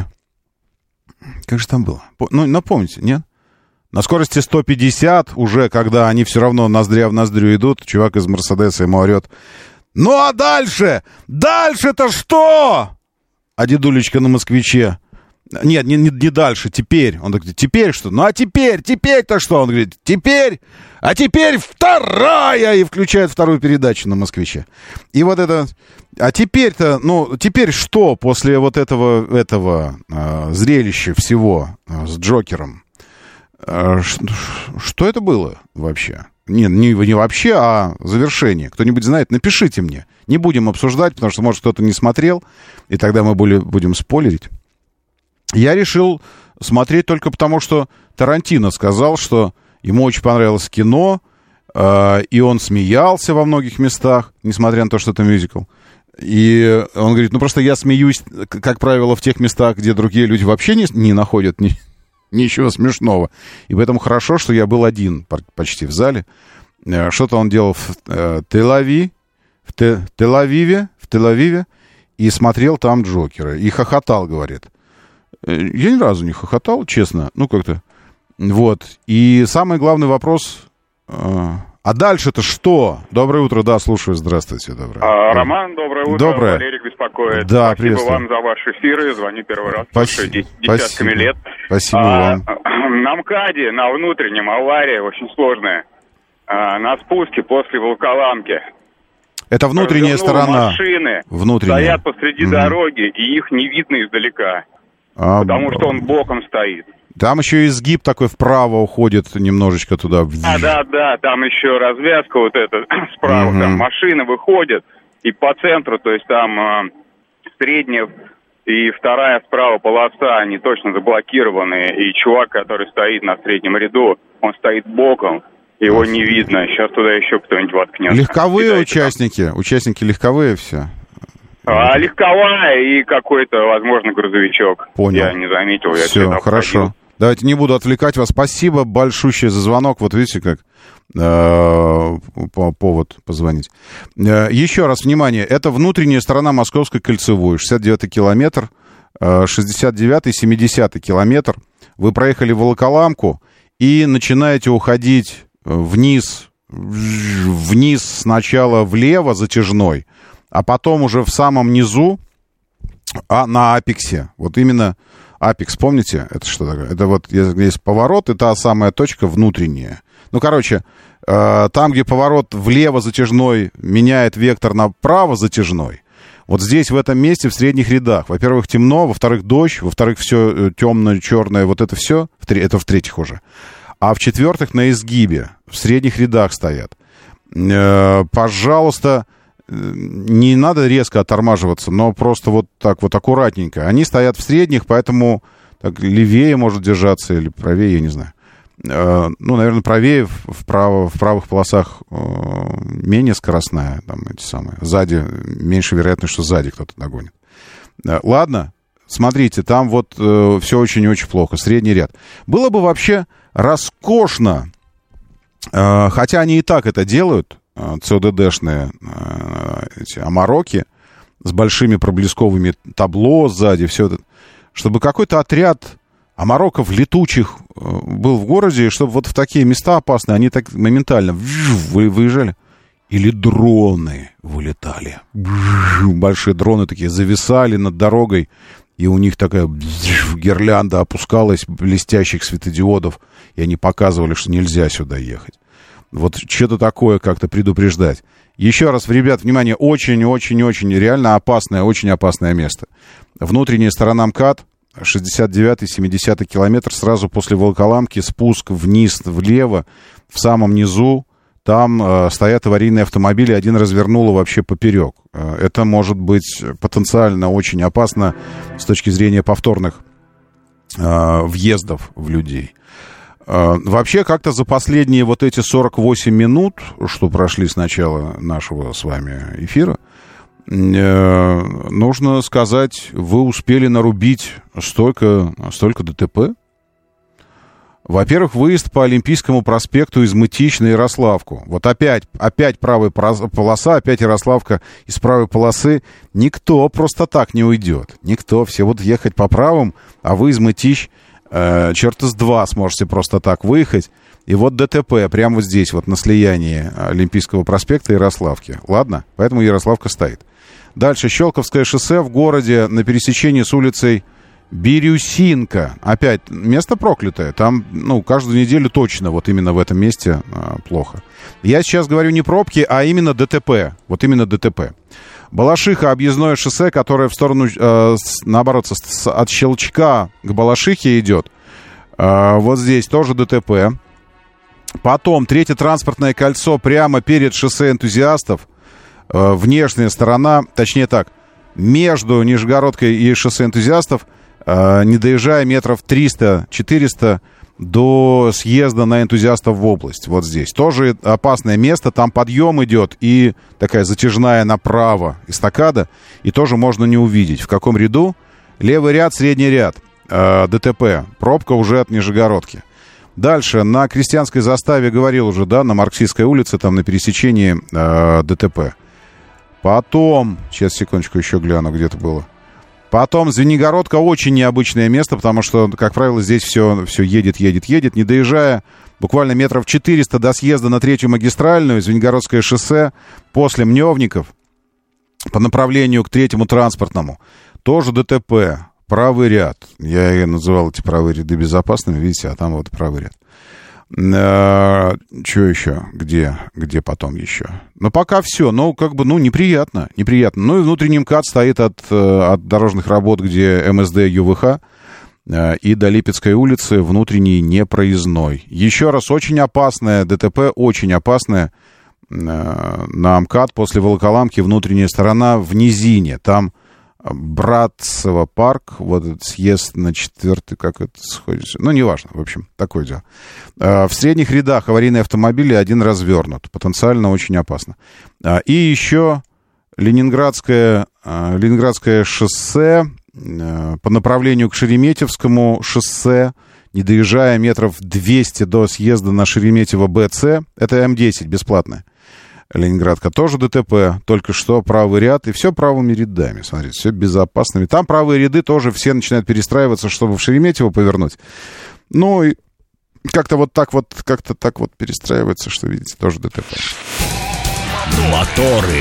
Как же там было? Ну, напомните, нет? На скорости сто пятьдесят, уже когда они все равно ноздря в ноздрю идут, чувак из Мерседеса ему орет: «Ну а дальше? Дальше-то что?» А дедулечка на москвиче: Нет, не, не, не дальше, теперь. Он говорит: теперь что? Ну, а теперь, теперь-то что? Он говорит: теперь, а теперь вторая! И включает вторую передачу на «Москвиче». И вот это... А теперь-то, ну, теперь что после вот этого, этого э, зрелища всего э, с Джокером? Э, ш, что это было вообще? Не, не, не вообще, а завершение. Кто-нибудь знает, напишите мне. Не будем обсуждать, потому что, может, кто-то не смотрел, и тогда мы более, будем спойлерить. Я решил смотреть только потому, что Тарантино сказал, что ему очень понравилось кино, э, и он смеялся во многих местах, несмотря на то, что это мюзикл. И он говорит: ну просто я смеюсь, как правило, в тех местах, где другие люди вообще не, не находят ни, ничего смешного. И поэтому хорошо, что я был один почти в зале. Э, что-то он делал в э, Тель-Авиве, в Те, Тель-Авиве, в Тель-Авиве, и смотрел там Джокера. И хохотал, говорит. Я ни разу не хохотал, честно. Ну, как-то. Вот. И самый главный вопрос... А дальше-то что? Доброе утро, да, слушаю. Здравствуйте. Доброе. А, Роман, доброе утро. Доброе. Валерий беспокоит. Да, Спасибо приветствую. вам за ваши эфиры. Звоню первый раз. Спасибо. Слушаю десятками Спасибо. лет. Спасибо а, вам. На МКАДе, на внутреннем, авария очень сложная. А, на спуске после Волоколамки. Это внутренняя Развернула сторона. Машины Внутренняя. стоят посреди mm-hmm. дороги, и их не видно издалека. А, потому что он боком стоит. Там еще изгиб такой вправо уходит немножечко туда. А, да, да, там еще развязка вот эта справа, угу. Там машины выходят, и по центру, то есть там э, средняя и вторая справа полоса, они точно заблокированы, и чувак, который стоит на среднем ряду, он стоит боком, его не видно, сейчас туда еще кто-нибудь воткнется. Легковые Кидайте участники, там. Участники легковые все? А, легковая и какой-то, возможно, грузовичок. Понял. Я не заметил, я все, хорошо. обходил. Давайте не буду отвлекать вас. Спасибо большущее за звонок. Вот видите, как э, повод позвонить. Э, еще раз, внимание. Это внутренняя сторона Московской кольцевой. шестьдесят девятый километр, э, шестьдесят девятый, семидесятый километр. Вы проехали Волоколамку и начинаете уходить вниз, вниз сначала влево затяжной, а потом уже в самом низу, а на апексе. Вот именно... Апекс, помните? Это что такое? Это вот есть поворот, и та самая точка внутренняя. Ну, короче, э, там, где поворот влево затяжной меняет вектор направо затяжной, вот здесь, в этом месте, в средних рядах, во-первых, темно, во-вторых, дождь, во-вторых, все темно-черное, вот это все, в тре- это в-третьих уже. А в-четвертых, на изгибе, в средних рядах стоят. Э, пожалуйста... Не надо резко оттормаживаться, но просто вот так вот аккуратненько. Они стоят в средних, поэтому так, левее может держаться или правее, я не знаю. Э, ну, наверное, правее, вправо, в правых полосах э, менее скоростная, там эти самые. Сзади, меньше вероятность, что сзади кто-то догонит. Э, ладно, смотрите, там вот э, все очень-очень плохо, средний ряд. Было бы вообще роскошно, э, хотя они и так это делают, ЦОДДшные эти амароки с большими проблесковыми табло сзади, все это, чтобы какой-то отряд амароков летучих был в городе, и чтобы вот в такие места опасные они так моментально выезжали или дроны вылетали. Большие дроны такие зависали над дорогой, и у них такая гирлянда опускалась блестящих светодиодов, и они показывали, что нельзя сюда ехать. Вот что-то такое как-то предупреждать. Еще раз, ребят, внимание, очень-очень-очень реально опасное, очень опасное место. Внутренняя сторона МКАД, шестьдесят девятый семидесятый километр, сразу после Волоколамки, спуск вниз, влево, в самом низу. Там э, стоят аварийные автомобили, один развернуло вообще поперек. Э, это может быть потенциально очень опасно с точки зрения повторных э, въездов в людей. Э, вообще, как-то за последние вот эти сорок восемь минут, что прошли с начала нашего с вами эфира, э, нужно сказать, вы успели нарубить столько, столько ДТП. Во-первых, выезд по Олимпийскому проспекту из Мытищ на Ярославку. Вот опять, опять правая полоса, опять Ярославка из правой полосы. Никто просто так не уйдет. Никто. Все будут ехать по правым, а вы из Мытищ э, черта с два сможете просто так выехать. И вот ДТП прямо вот здесь, вот на слиянии Олимпийского проспекта и Ярославки. Ладно? Поэтому Ярославка стоит. Дальше Щелковское шоссе в городе на пересечении с улицей Бирюсинка. Опять, место проклятое. Там, ну, каждую неделю точно вот именно в этом месте а, плохо. Я сейчас говорю не пробки, а именно ДТП. Вот именно ДТП. Балашиха, объездное шоссе, которое в сторону, э, с, наоборот, с, от Щелчка к Балашихе идет. Э, вот здесь тоже ДТП. Потом третье транспортное кольцо прямо перед шоссе энтузиастов. Э, внешняя сторона, точнее так, между Нижегородкой и шоссе энтузиастов, не доезжая метров триста-четыреста до съезда на энтузиастов в область. Вот здесь. Тоже опасное место. Там подъем идет и такая затяжная направо эстакада. И тоже можно не увидеть. В каком ряду? Левый ряд, средний ряд. Э, ДТП. Пробка уже от Нижегородки. Дальше. На Крестьянской заставе, говорил уже, да, на Марксистской улице, там на пересечении э, ДТП. Потом... Сейчас, секундочку, еще гляну, где это было. Потом Звенигородка, очень необычное место, потому что, как правило, здесь все, все едет, едет, едет, не доезжая буквально метров четыреста до съезда на третью магистральную, Звенигородское шоссе, после Мневников, по направлению к третьему транспортному, тоже ДТП, правый ряд. Я называл эти правые ряды безопасными, видите, а там вот правый ряд. Что еще? Где? Где потом еще? Ну, пока все. Ну, как бы, ну, неприятно. Неприятно. Ну, и внутренний МКАД стоит от, от дорожных работ, где МСД, ЮВХ, и до Липецкой улицы внутренний непроездной. Еще раз, очень опасное ДТП, очень опасное на МКАД после Волоколамки, внутренняя сторона в низине. Там Братцево парк, вот этот съезд на четвертый, как это сходится, ну, неважно, в общем, такое дело. В средних рядах аварийные автомобили, один развернут, потенциально очень опасно. И еще Ленинградское, Ленинградское шоссе по направлению к Шереметьевскому шоссе, не доезжая метров двести до съезда на Шереметьево БЦ, это М десять, бесплатная. Ленинградка тоже ДТП, только что правый ряд, и все правыми рядами, смотрите, все безопасными. Там правые ряды тоже все начинают перестраиваться, чтобы в Шереметьево повернуть. Ну, и как-то вот так вот, как-то так вот перестраивается, что, видите, тоже ДТП. Моторы.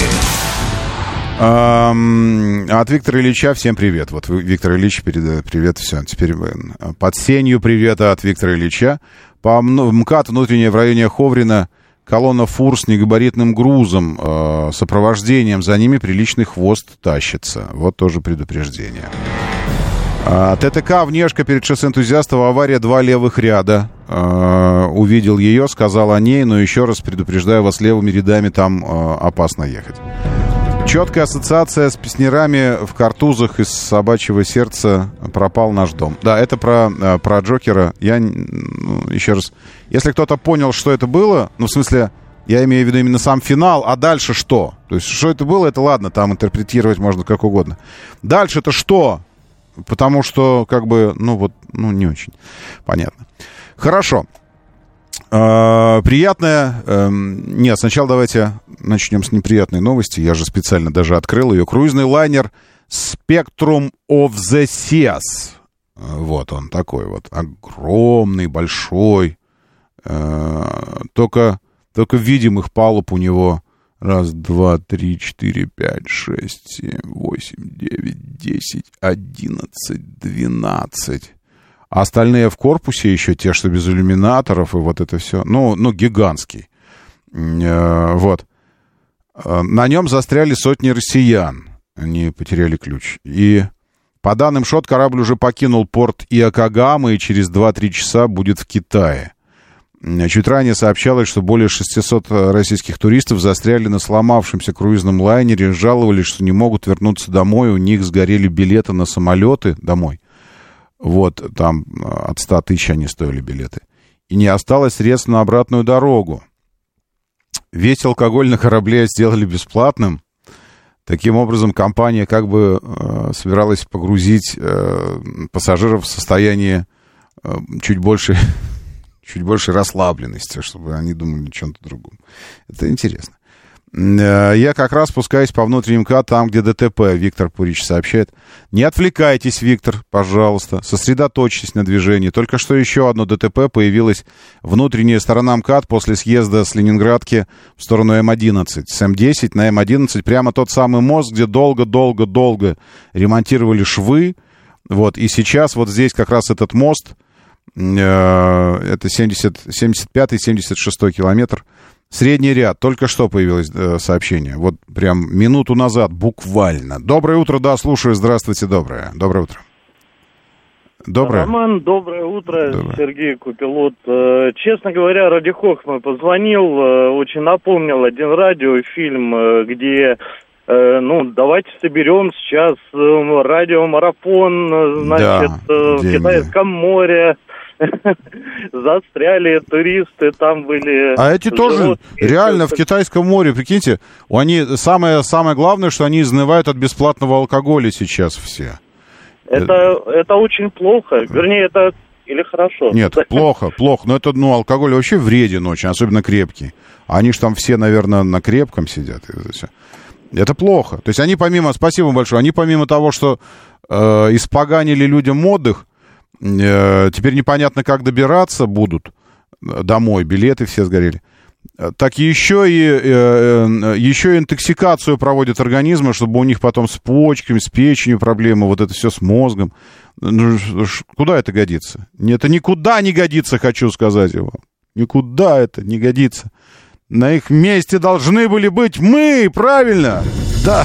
От Виктора Ильича всем привет. Вот Виктор Ильич передает привет, все, теперь под сенью привета от Виктора Ильича. По МКАД внутреннее в районе Ховрина. Колонна фур с негабаритным грузом, э, сопровождением, за ними приличный хвост тащится. Вот тоже предупреждение. А, ТТК «Внешка» перед шоссе энтузиастов, авария, два левых ряда. Э, увидел ее, сказал о ней, но еще раз предупреждаю вас, левыми рядами там э, опасно ехать. Четкая ассоциация с песнярами в картузах из «Собачьего сердца» пропал наш дом. Да, это про, про Джокера. Я, ну, еще раз, если кто-то понял, что это было, ну, в смысле, я имею в виду именно сам финал, а дальше что? То есть, что это было, это ладно, там интерпретировать можно как угодно. Дальше это что? Потому что, как бы, ну, вот, ну, не очень понятно. Хорошо. Uh, приятная... Uh, нет, сначала давайте начнем с неприятной новости. Я же специально даже открыл ее. Круизный лайнер Spectrum of the Seas. Uh, вот он такой вот. Огромный, большой. Uh, только, только видимых палуб у него Раз, два, три, четыре, пять, шесть, семь, восемь, девять, десять, одиннадцать, двенадцать. А остальные в корпусе еще, те, что без иллюминаторов, и вот это все. Ну, ну гигантский. Вот. На нем застряли сотни россиян. Они потеряли ключ. И по данным ШОТ, корабль уже покинул порт Иокогама и через два-три часа будет в Китае. Чуть ранее сообщалось, что более шестисот российских туристов застряли на сломавшемся круизном лайнере, жаловались, что не могут вернуться домой, у них сгорели билеты на самолеты домой. Вот, там от ста тысяч они стоили билеты. И не осталось средств на обратную дорогу. Весь алкоголь на корабле сделали бесплатным. Таким образом, компания как бы э, собиралась погрузить э, пассажиров в состояние э, чуть больше... чуть больше расслабленности, чтобы они думали о чем-то другом. Это интересно. Я как раз спускаюсь по внутренним КАТ, там, где ДТП, Виктор Пурич сообщает. Не отвлекайтесь, Виктор, пожалуйста. Сосредоточьтесь на движении. Только что еще одно ДТП появилось внутренняя сторона МКАД после съезда с Ленинградки в сторону Эм одиннадцать. С Эм десять на Эм одиннадцать прямо тот самый мост, где долго-долго-долго ремонтировали швы. Вот, и сейчас вот здесь как раз этот мост, это семьдесят, семьдесят пятый семьдесят шестой километр. Средний ряд. Только что появилось э, сообщение. Вот прям минуту назад, буквально. Доброе утро, да, слушаю. Здравствуйте, доброе. Доброе утро. Доброе. Роман, доброе утро. Доброе. Сергей Купилот. Э, честно говоря, ради хохмы позвонил. Э, очень напомнил один радиофильм, э, где... Э, ну, давайте соберем сейчас э, радиомарафон, э, значит, да, э, в Китайском море. Застряли туристы, там были... А эти тоже реально в Китайском море, прикиньте, они, самое, самое главное, что они изнывают от бесплатного алкоголя сейчас все. Это, это очень плохо, вернее, это или хорошо? Нет, плохо, плохо, но это, ну, алкоголь вообще вреден очень, особенно крепкий. Они же там все, наверное, на крепком сидят, и это все. Это плохо. То есть они помимо, спасибо большое, они помимо того, что э, испоганили людям отдых, э, теперь непонятно, как добираться будут домой, билеты все сгорели, так еще и, э, э, еще и интоксикацию проводят организма, чтобы у них потом с почками, с печенью проблемы, вот это все с мозгом. Ну, куда это годится? Это никуда не годится, хочу сказать вам. Никуда это не годится. На их месте должны были быть мы, правильно? Да.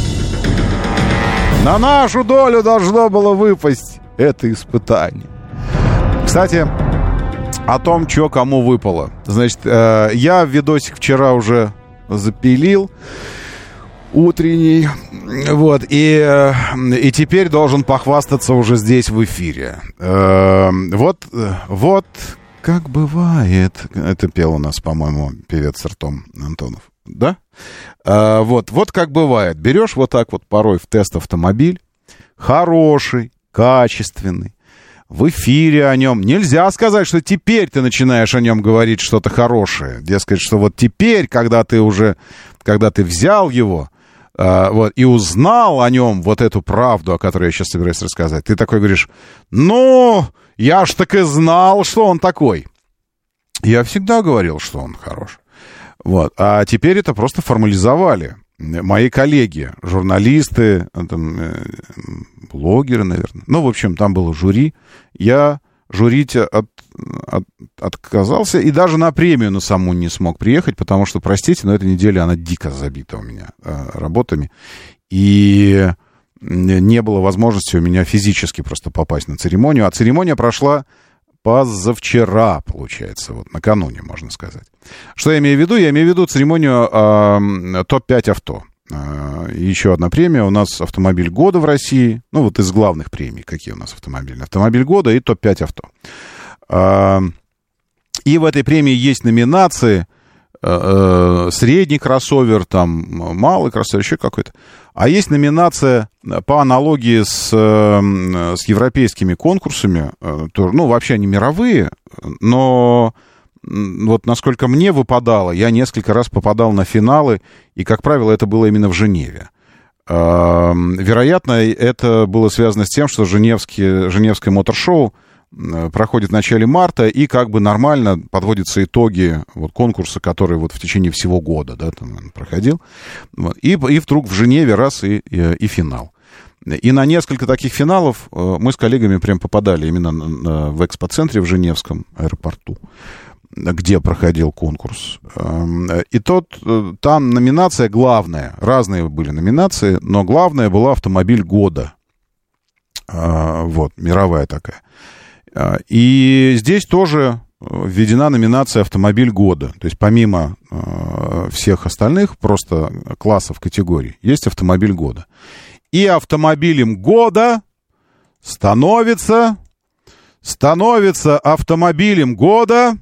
На нашу долю должно было выпасть это испытание. Кстати, о том, что кому выпало. Значит, э, я видосик вчера уже запилил, утренний, вот, и, э, и теперь должен похвастаться уже здесь в эфире. Э, вот, вот... Как бывает, это пел у нас, по-моему, певец с ртом Антонов, да? А, вот, вот как бывает. Берешь вот так вот порой в тест автомобиль, хороший, качественный, в эфире о нем. Нельзя сказать, что теперь ты начинаешь о нем говорить что-то хорошее. Дескать, что вот теперь, когда ты уже, когда ты взял его, а, вот, и узнал о нем вот эту правду, о которой я сейчас собираюсь рассказать, ты такой говоришь, ну... Я ж так и знал, что он такой. Я всегда говорил, что он хорош. Вот. А теперь это просто формализовали. Мои коллеги, журналисты, там, э, блогеры, наверное. Ну, в общем, там было жюри. Я жюрить от, от, отказался. И даже на премию на саму не смог приехать, потому что, простите, но эта неделя, она дико забита у меня э, работами. И... не было возможности у меня физически просто попасть на церемонию. А церемония прошла позавчера, получается, вот накануне, можно сказать. Что я имею в виду? Я имею в виду церемонию э, топ пять авто. Э, еще одна премия. У нас автомобиль года в России. Ну, вот из главных премий, какие у нас автомобили. Автомобиль года и топ пять авто. Э, и в этой премии есть номинации. Средний кроссовер, там, малый кроссовер, еще какой-то. А есть номинация по аналогии с, с европейскими конкурсами. Ну, вообще они мировые, но вот насколько мне выпадало, я несколько раз попадал на финалы, и, как правило, это было именно в Женеве. Вероятно, это было связано с тем, что Женевские, Женевское мотор-шоу проходит в начале марта, и как бы нормально подводятся итоги вот конкурса, который вот в течение всего года, да, там он проходил. И, и вдруг в Женеве раз и, и, и финал. И на несколько таких финалов мы с коллегами прям попадали именно в экспоцентре в Женевском аэропорту, где проходил конкурс. И тот, там номинация главная, разные были номинации, но главная была «Автомобиль года». Вот, мировая такая. И здесь тоже введена номинация «Автомобиль года». То есть помимо всех остальных просто классов, категорий, есть «Автомобиль года». И автомобилем года становится, становится автомобилем года,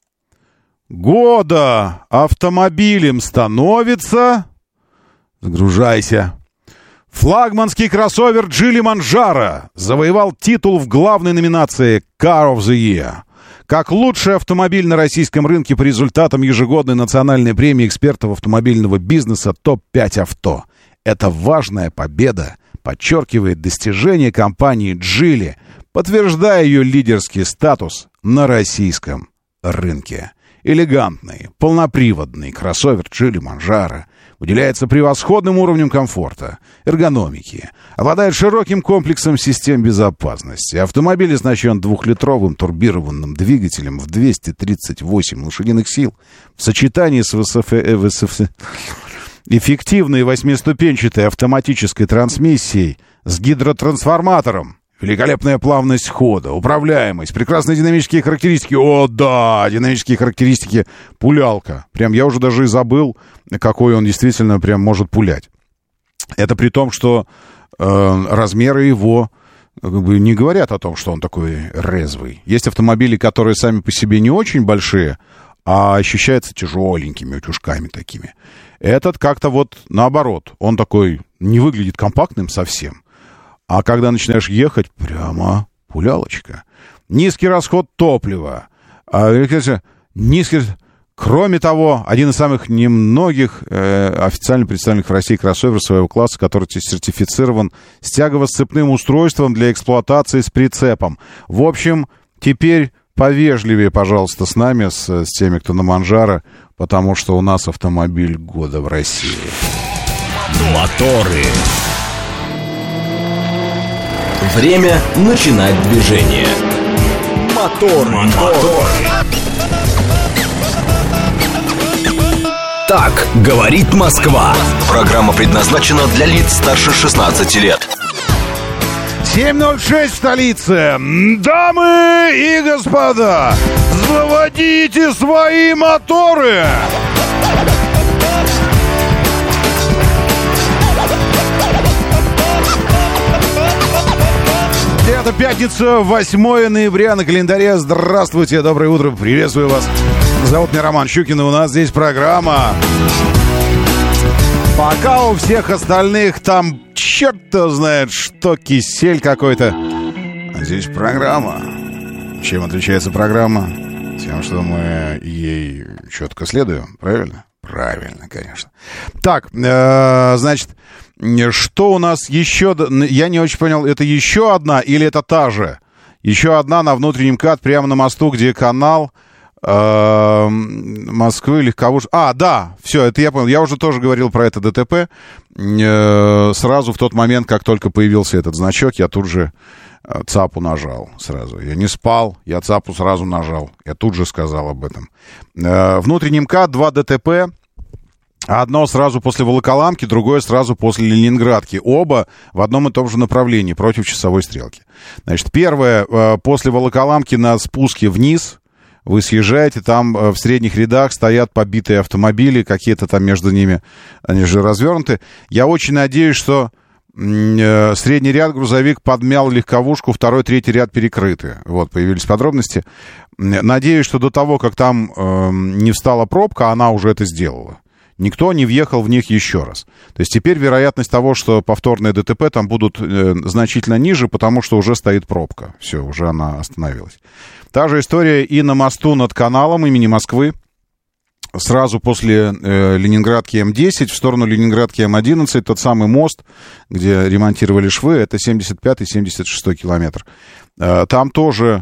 года автомобилем становится, загружайся, флагманский кроссовер Geely Manjaro завоевал титул в главной номинации Car of the Year. Как лучший автомобиль на российском рынке по результатам ежегодной национальной премии экспертов автомобильного бизнеса топ пять авто. Эта важная победа подчеркивает достижение компании Geely, подтверждая ее лидерский статус на российском рынке. Элегантный, полноприводный кроссовер Geely Manjaro выделяется превосходным уровнем комфорта, эргономики, обладает широким комплексом систем безопасности. Автомобиль оснащен двухлитровым турбированным двигателем в двести тридцать восемь лошадиных сил в сочетании с ВСФ... эффективной восьмиступенчатой автоматической трансмиссией с гидротрансформатором. Великолепная плавность хода, управляемость, прекрасные динамические характеристики. О, да, динамические характеристики. Пулялка. Прям я уже даже и забыл, какой он действительно прям может пулять. Это при том, что э, размеры его как бы не говорят о том, что он такой резвый. Есть автомобили, которые сами по себе не очень большие, а ощущаются тяжеленькими утюжками такими. Этот как-то вот наоборот. Он такой не выглядит компактным совсем. А когда начинаешь ехать, прямо пулялочка. Низкий расход топлива. А, низкий... Кроме того, один из самых немногих э, официально представленных в России кроссоверов своего класса, который сертифицирован с тягово-сцепным устройством для эксплуатации с прицепом. В общем, теперь повежливее, пожалуйста, с нами, с, с теми, кто на Манжаро, потому что у нас автомобиль года в России. Моторы. Время начинать движение. Мотор, мотор. Так говорит Москва. Программа предназначена для лиц старше шестнадцати лет. семь ноль шесть в столице. Дамы и господа, заводите свои моторы. Это пятница, восьмое ноября на календаре. Здравствуйте, доброе утро, приветствую вас. Зовут меня Роман Щукин, и у нас здесь программа. Пока у всех остальных там черт-то знает, что кисель какой-то. А здесь программа. Чем отличается программа? Тем, что мы ей четко следуем, правильно? Правильно, конечно. Так, э, значит... Что у нас еще? Я не очень понял, это еще одна или это та же? Еще одна на внутреннем КАТ, прямо на мосту, где канал э, Москвы, легковуш... А, да, все, это я понял. Я уже тоже говорил про это ДТП. Э, сразу в тот момент, как только появился этот значок, я тут же ЦАПу нажал сразу. Я не спал, я ЦАПу сразу нажал. Я тут же сказал об этом. Э, внутренний МКАД, два ДТП. Одно сразу после Волоколамки, другое сразу после Ленинградки. Оба в одном и том же направлении, против часовой стрелки. Значит, первое, после Волоколамки на спуске вниз вы съезжаете, там в средних рядах стоят побитые автомобили, какие-то там между ними, они же развернуты. Я очень надеюсь, что средний ряд грузовик подмял легковушку, второй, третий ряд перекрыты. Вот, появились подробности. Надеюсь, что до того, как там э, не встала пробка, она уже это сделала. Никто не въехал в них еще раз. То есть теперь вероятность того, что повторные ДТП там будут э, значительно ниже, потому что уже стоит пробка. Все, уже она остановилась. Та же история и на мосту над каналом имени Москвы. Сразу после э, Ленинградки М десять в сторону Ленинградки М одиннадцать, тот самый мост, где ремонтировали швы, это семьдесят пятый семьдесят шестой километр. Э, там тоже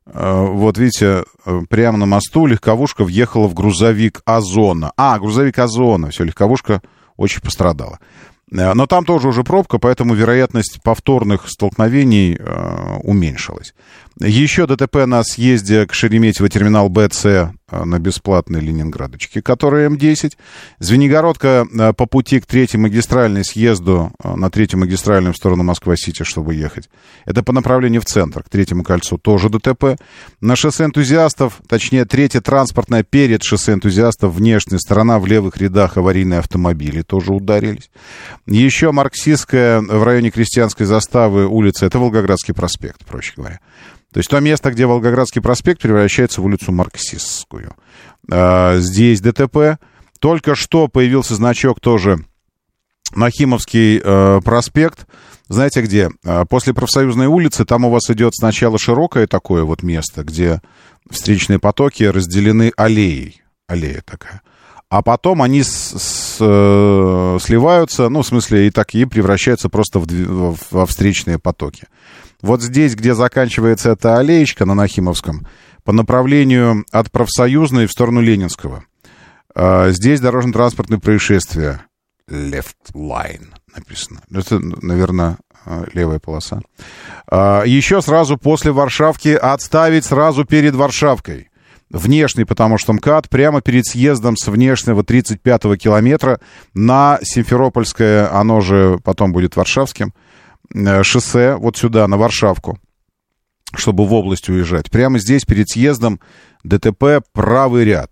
Вот видите, прямо на мосту легковушка въехала в грузовик Озона. А, грузовик Озона. Все, легковушка очень пострадала. Но там тоже уже пробка, поэтому вероятность повторных столкновений э, уменьшилась. Еще ДТП на съезде к Шереметьево, терминал БЦ э, на бесплатной Ленинградочке, которая М десять. Звенигородка э, по пути к третьей магистральной съезду э, на третью магистральную в сторону Москва-Сити, чтобы ехать. Это по направлению в центр, к третьему кольцу, тоже ДТП. На шоссе энтузиастов, точнее, третья транспортная перед шоссе энтузиастов, внешняя сторона, в левых рядах аварийные автомобили тоже ударились. Еще марксистская в районе Крестьянской заставы улица, это Волгоградский проспект, проще говоря. То есть то место, где Волгоградский проспект превращается в улицу Марксистскую. А, здесь ДТП. Только что появился значок тоже Нахимовский э, проспект. Знаете где? После Профсоюзной улицы там у вас идет сначала широкое такое вот место, где встречные потоки разделены аллеей. Аллея такая. А потом они с, с, э, сливаются, ну, в смысле, и такие превращаются просто в, в, во встречные потоки. Вот здесь, где заканчивается эта аллеечка на Нахимовском, по направлению от Профсоюзной в сторону Ленинского, э, здесь дорожно-транспортное происшествие. Left line написано. Это, наверное, левая полоса. Э, еще сразу после Варшавки отставить сразу перед Варшавкой. Внешний, потому что МКАД прямо перед съездом с внешнего тридцать пятого километра на Симферопольское, оно же потом будет Варшавским, шоссе вот сюда, на Варшавку, чтобы в область уезжать. Прямо здесь перед съездом ДТП правый ряд.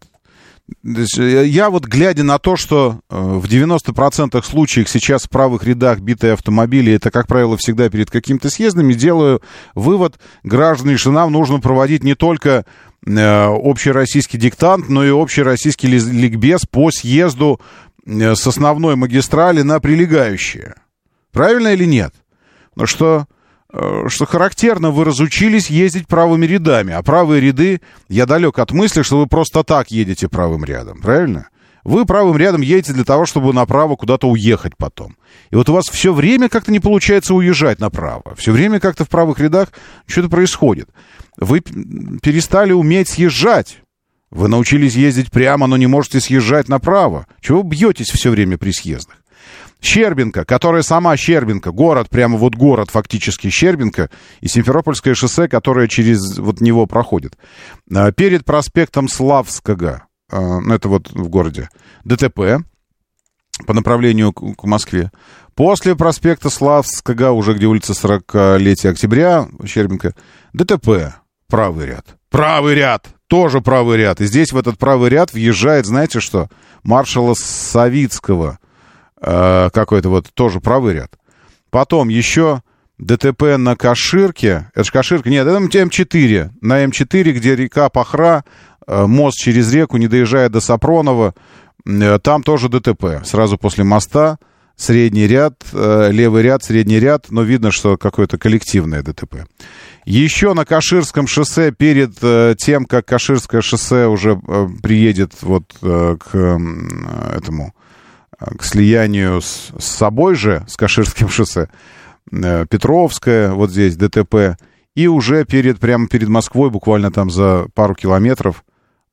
Я вот, глядя на то, что в девяноста процентах случаев сейчас в правых рядах битые автомобили, это, как правило, всегда перед какими-то съездами, делаю вывод, граждане, что нам нужно проводить не только общероссийский диктант, но и общероссийский ликбез по съезду с основной магистрали на прилегающие. Правильно или нет? Но что, что характерно, вы разучились ездить правыми рядами, а правые ряды, я далек от мысли, что вы просто так едете правым рядом, правильно? Вы правым рядом едете для того, чтобы направо куда-то уехать потом. И вот у вас все время как-то не получается уезжать направо. Все время как-то в правых рядах что-то происходит. Вы перестали уметь съезжать. Вы научились ездить прямо, но не можете съезжать направо. Чего вы бьетесь все время при съездах? Щербинка, которая сама Щербинка, город, прямо вот город фактически Щербинка, и Симферопольское шоссе, которое через вот него проходит. Перед проспектом Славского, это вот в городе, ДТП по направлению к Москве. После проспекта Славского, уже где улица сорокалетия октября, Щербинка, ДТП, правый ряд. Правый ряд, тоже правый ряд. И здесь в этот правый ряд въезжает, знаете что, маршала Савицкого, э, какой-то вот, тоже правый ряд. Потом еще ДТП на Каширке, это же Каширка, нет, это М четыре, на М четыре, где река Пахра, э, мост через реку, не доезжая до Сапронова, э, там тоже ДТП, сразу после моста. Средний ряд, э, левый ряд, средний ряд, но видно, что какое-то коллективное ДТП. Еще на Каширском шоссе, перед э, тем, как Каширское шоссе уже э, приедет вот э, к э, этому, э, к слиянию с, с собой же, с Каширским шоссе, э, Петровское, вот здесь ДТП, и уже перед, прямо перед Москвой, буквально там за пару километров,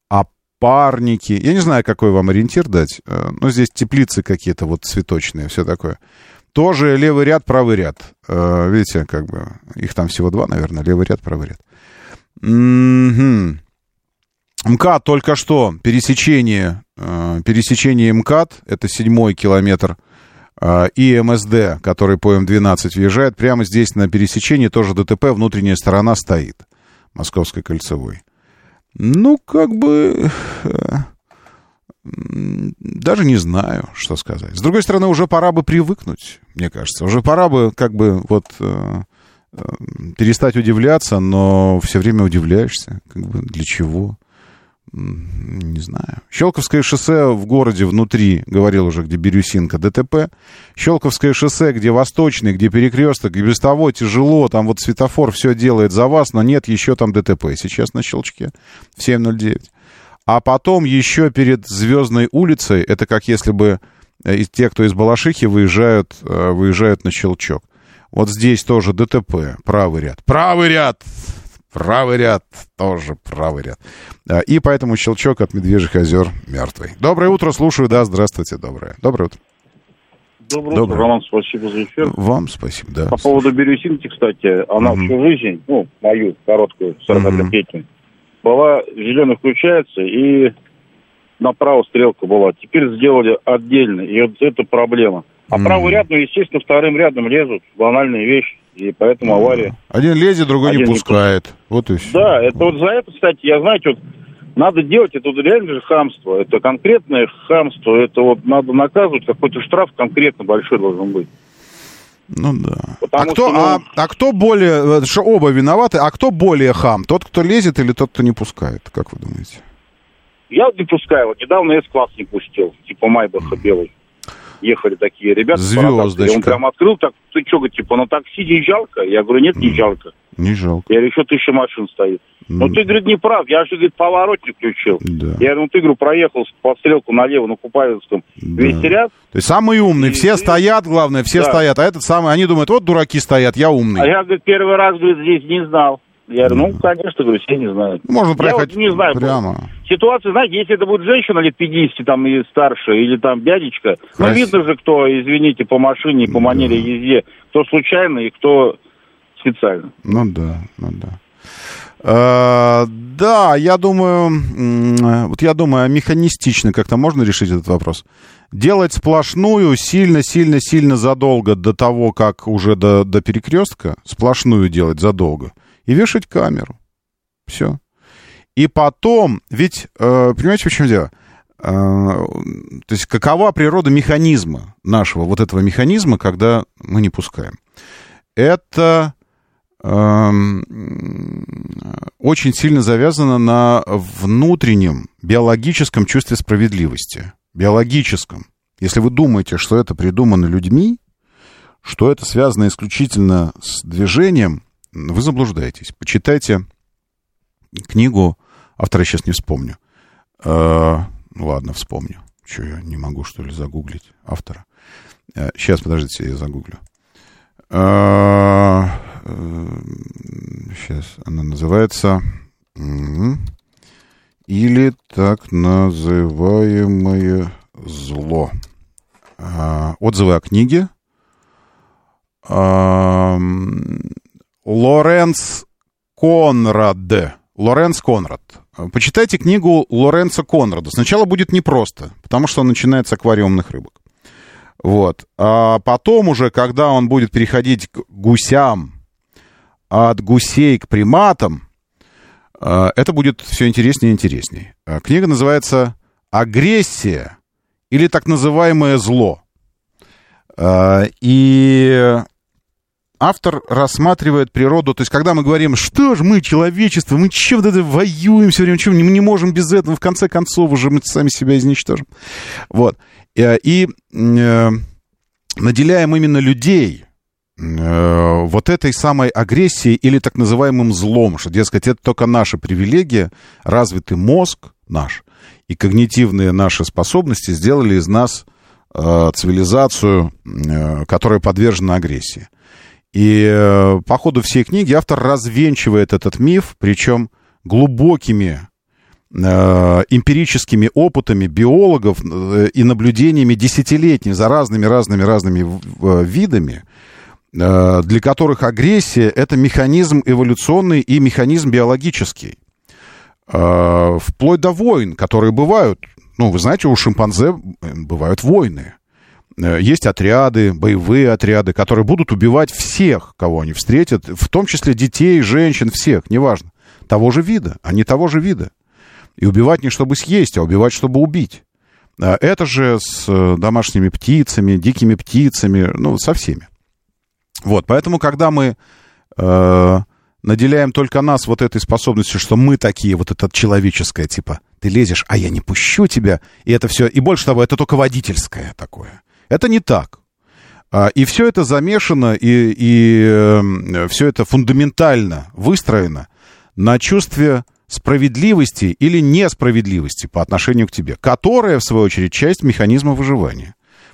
Парники. Я не знаю, какой вам ориентир дать, но здесь теплицы какие-то вот цветочные, все такое. Тоже левый ряд, правый ряд. Видите, как бы их там всего два, наверное, левый ряд, правый ряд. Mm-hmm. МКАД только что, пересечение, пересечение МКАД, это седьмой километр, и МСД, который по М двенадцать въезжает, прямо здесь на пересечении тоже ДТП, внутренняя сторона стоит, Московской кольцевой. Ну, как бы, даже не знаю, что сказать. С другой стороны, уже пора бы привыкнуть, мне кажется. Уже пора бы, как бы, вот, перестать удивляться, но все время удивляешься. Как бы, для чего? Не знаю. Щелковское шоссе в городе внутри, говорил уже, где Бирюсинка, ДТП. Щелковское шоссе, где Восточный, где перекресток, и без того тяжело, там вот светофор все делает за вас, но нет, еще там ДТП. Сейчас на Щелчке в семь ноль девять. А потом еще перед Звездной улицей, это как если бы те, кто из Балашихи, выезжают, выезжают на Щелчок. Вот здесь тоже ДТП, правый ряд. Правый ряд! Правый ряд, тоже правый ряд. И поэтому щелчок от Медвежьих озер мертвый. Доброе утро, слушаю, да, здравствуйте, доброе. Доброе утро. Доброе, Доброе. утро, Роман, спасибо за эфир. Вам спасибо, да. По поводу бирюзинки, кстати, она Угу. всю жизнь, ну, мою, короткую, сорокалетнюю, была, зеленый включается, и направо стрелка была. Теперь сделали отдельно, и вот это проблема. А Мгм. правый ряд, ну, естественно, вторым рядом лезут, банальная вещь, и поэтому авария. Один лезет, другой Один не не пускает. Вот и все. Да, это вот за это, кстати, я, знаете, вот надо делать, это вот реально же хамство, это конкретное хамство, это вот надо наказывать, какой-то штраф конкретно большой должен быть. Ну да. Потому А кто, что, ну- а, а кто более... это что оба виноваты, а кто более хам? Тот, кто лезет или тот, кто не пускает? Как вы думаете? Я вот не пускаю, вот недавно С-класс не пустил, типа Майбаха белый. Ехали такие ребята. Звездочка. И он прям открыл, так, ты что, говорит, типа, на такси не жалко? Я говорю, нет, не жалко. Не жалко. Я говорю, еще тысяча машин стоит. Ну, ты, говорит, не прав, я же, говорит, поворотник включил. Да. Я говорю, ну, ты, говорю, проехал по стрелку налево на Купавинском весь ряд. То есть самый умный. И- Все и- стоят, главное, все Да. стоят. А этот самый, они думают, вот дураки стоят, я умный. А я, говорит, первый раз, говорит, здесь не знал. Я говорю, ну, конечно, говорю, все не знают. Можно Я проехать вот не знаю. прямо. Ситуация, знаете, если это будет женщина лет пятьдесят там и старше, или там дядечка, ну, Красиво. видно же, кто, извините, по машине, по манере езде, кто случайно и кто специально. Ну да, ну да. А, да, я думаю, м, вот я думаю, механистично как-то можно решить этот вопрос. Делать сплошную сильно-сильно-сильно задолго до того, как уже до, до перекрестка, сплошную делать задолго, и вешать камеру. Все. И потом, ведь, э, понимаете, в чем дело? Э, то есть какова природа механизма нашего, вот этого механизма, когда мы не пускаем? Это э, очень сильно завязано на внутреннем биологическом чувстве справедливости. Биологическом. Если вы думаете, что это придумано людьми, что это связано исключительно с движением, вы заблуждаетесь. Почитайте книгу, автора сейчас не вспомню. Э, ладно, вспомню. Что, я не могу, что ли, загуглить автора? Э, сейчас, подождите, я загуглю. Э, э, сейчас, она называется... Или так называемое зло. Э, отзывы о книге. Э, Лоренц Конрад. Лоренц Конрад. Почитайте книгу Лоренца Конрада. Сначала будет непросто, потому что он начинает с аквариумных рыбок. Вот. А потом уже, когда он будет переходить к гусям, от гусей к приматам, это будет все интереснее и интереснее. Книга называется «Агрессия» или так называемое «зло». И автор рассматривает природу, то есть когда мы говорим, что же мы, человечество, мы че вот это воюем все время, че, мы не можем без этого, в конце концов уже мы сами себя изничтожим. Вот. И наделяем именно людей вот этой самой агрессией или так называемым злом, что, дескать, это только наша привилегия, развитый мозг наш и когнитивные наши способности сделали из нас э, цивилизацию, э, которая подвержена агрессии. И э, по ходу всей книги автор развенчивает этот миф, причем глубокими э, эмпирическими опытами биологов э, и наблюдениями десятилетними за разными-разными-разными видами, для которых агрессия — это механизм эволюционный и механизм биологический. Вплоть до войн, которые бывают. Ну, вы знаете, у шимпанзе бывают войны. Есть отряды, боевые отряды, которые будут убивать всех, кого они встретят, в том числе детей, женщин, всех, неважно. Того же вида, они того же вида. И убивать не чтобы съесть, а убивать, чтобы убить. Это же с домашними птицами, дикими птицами, ну, со всеми. Вот, поэтому, когда мы э, наделяем только нас вот этой способностью, что мы такие, вот это человеческое, типа, ты лезешь, а я не пущу тебя, и это все, и больше того, это только водительское такое. Это не так. А, и все это замешано, и, и э, все это фундаментально выстроено на чувстве справедливости или несправедливости по отношению к тебе, которая, в свою очередь, часть механизма выживания.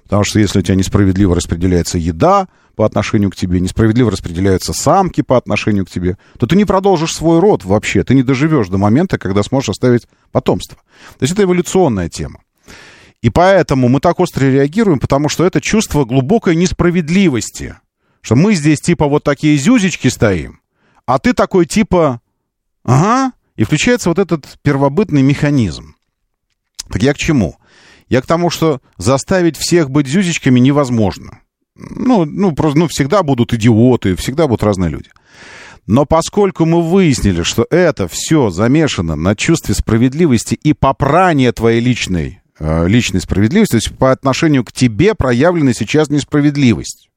Потому что если у тебя несправедливо распределяется еда по отношению к тебе, несправедливо распределяются самки по отношению к тебе, то ты не продолжишь свой род вообще, ты не доживешь до момента, когда сможешь оставить потомство. То есть это эволюционная тема. И поэтому мы так остро реагируем, потому что это чувство глубокой несправедливости. Что мы здесь типа вот такие зюзечки стоим, а ты такой типа... Ага. И включается вот этот первобытный механизм. Так я к чему? Я к тому, что заставить всех быть зюзечками невозможно. Ну, ну, просто, ну, всегда будут идиоты, всегда будут разные люди. Но поскольку мы выяснили, что это все замешано на чувстве справедливости и попрания твоей личной, э, личной справедливости, то есть по отношению к тебе проявлена сейчас несправедливость.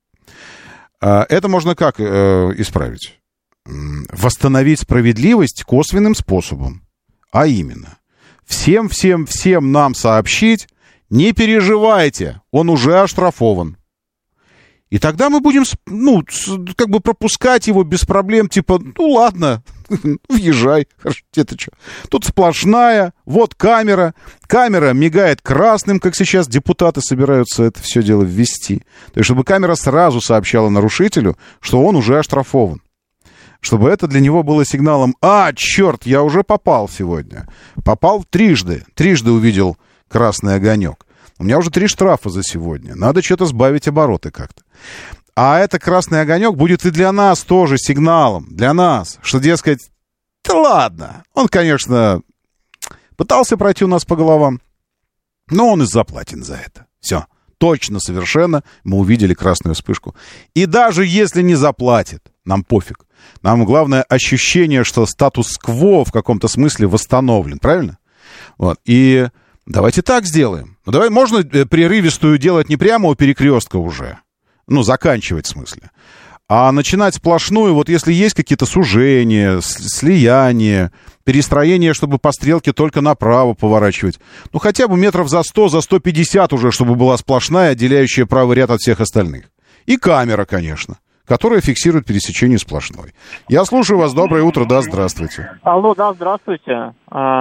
Э, это можно как э, исправить? Восстановить справедливость косвенным способом. А именно, всем-всем-всем нам сообщить, не переживайте, он уже оштрафован. И тогда мы будем, ну, как бы пропускать его без проблем, типа, ну ладно, въезжай, хорошо, это что? Тут сплошная, вот камера, камера мигает красным, как сейчас депутаты собираются это все дело ввести. То есть, чтобы камера сразу сообщала нарушителю, что он уже оштрафован. Чтобы это для него было сигналом: а, черт, я уже попал сегодня. Попал трижды, трижды увидел красный огонек. У меня уже три штрафа за сегодня. Надо что-то сбавить обороты как-то. А это красный огонек будет и для нас тоже сигналом. Для нас. Что, дескать, да ладно. Он, конечно, пытался пройти у нас по головам, но он и заплатен за это. Все. Точно, совершенно. Мы увидели красную вспышку. И даже если не заплатит, нам пофиг. Нам главное ощущение, что статус-кво в каком-то смысле восстановлен. Правильно? Вот. И давайте так сделаем. Ну, давай, можно прерывистую делать не прямо у перекрестка уже. Ну, заканчивать в смысле. А начинать сплошную, вот если есть какие-то сужения, слияния, перестроение, чтобы по стрелке только направо поворачивать. Ну, хотя бы метров за сто, за сто пятьдесят уже, чтобы была сплошная, отделяющая правый ряд от всех остальных. И камера, конечно, которая фиксирует пересечение сплошной. Я слушаю вас. Доброе утро. Да, здравствуйте. Алло, да, здравствуйте.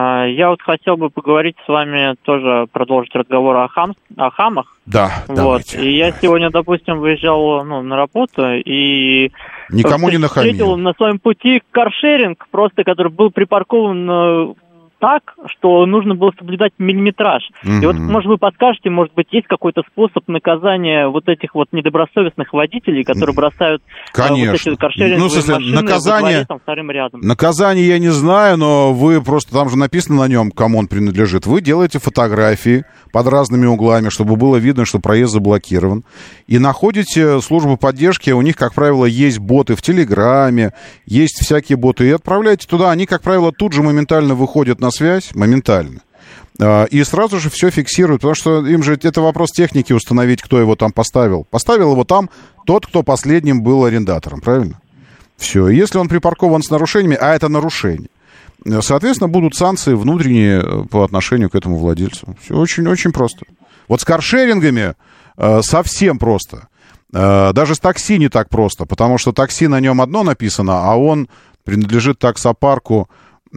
Я вот хотел бы поговорить с вами, тоже продолжить разговор о, хам... о хамах. Да, вот. Давайте. И я сегодня, допустим, выезжал, ну, на работу и... Никому не нахамил. Встретил на своем пути каршеринг, просто который был припаркован так, что нужно было соблюдать миллиметраж. Mm-hmm. И вот, может, вы подскажете, может быть, есть какой-то способ наказания вот этих вот недобросовестных водителей, которые бросают Конечно. вот эти каршеринговые ну, в смысле, машины наказание, во дворе, там, вторым рядом. Наказание я не знаю, но вы просто, там же написано на нем, кому он принадлежит. Вы делаете фотографии под разными углами, чтобы было видно, что проезд заблокирован. И находите службу поддержки, у них, как правило, есть боты в Телеграме, есть всякие боты, и отправляете туда. Они, как правило, тут же моментально выходят на связь, моментально. И сразу же все фиксируют, потому что им же это вопрос техники установить, кто его там поставил. Поставил его там тот, кто последним был арендатором, правильно? Все. Если он припаркован с нарушениями, а это нарушение, соответственно, будут санкции внутренние по отношению к этому владельцу. Все очень-очень просто. Вот с каршерингами совсем просто. Даже с такси не так просто, потому что такси на нем одно написано, а он принадлежит таксопарку,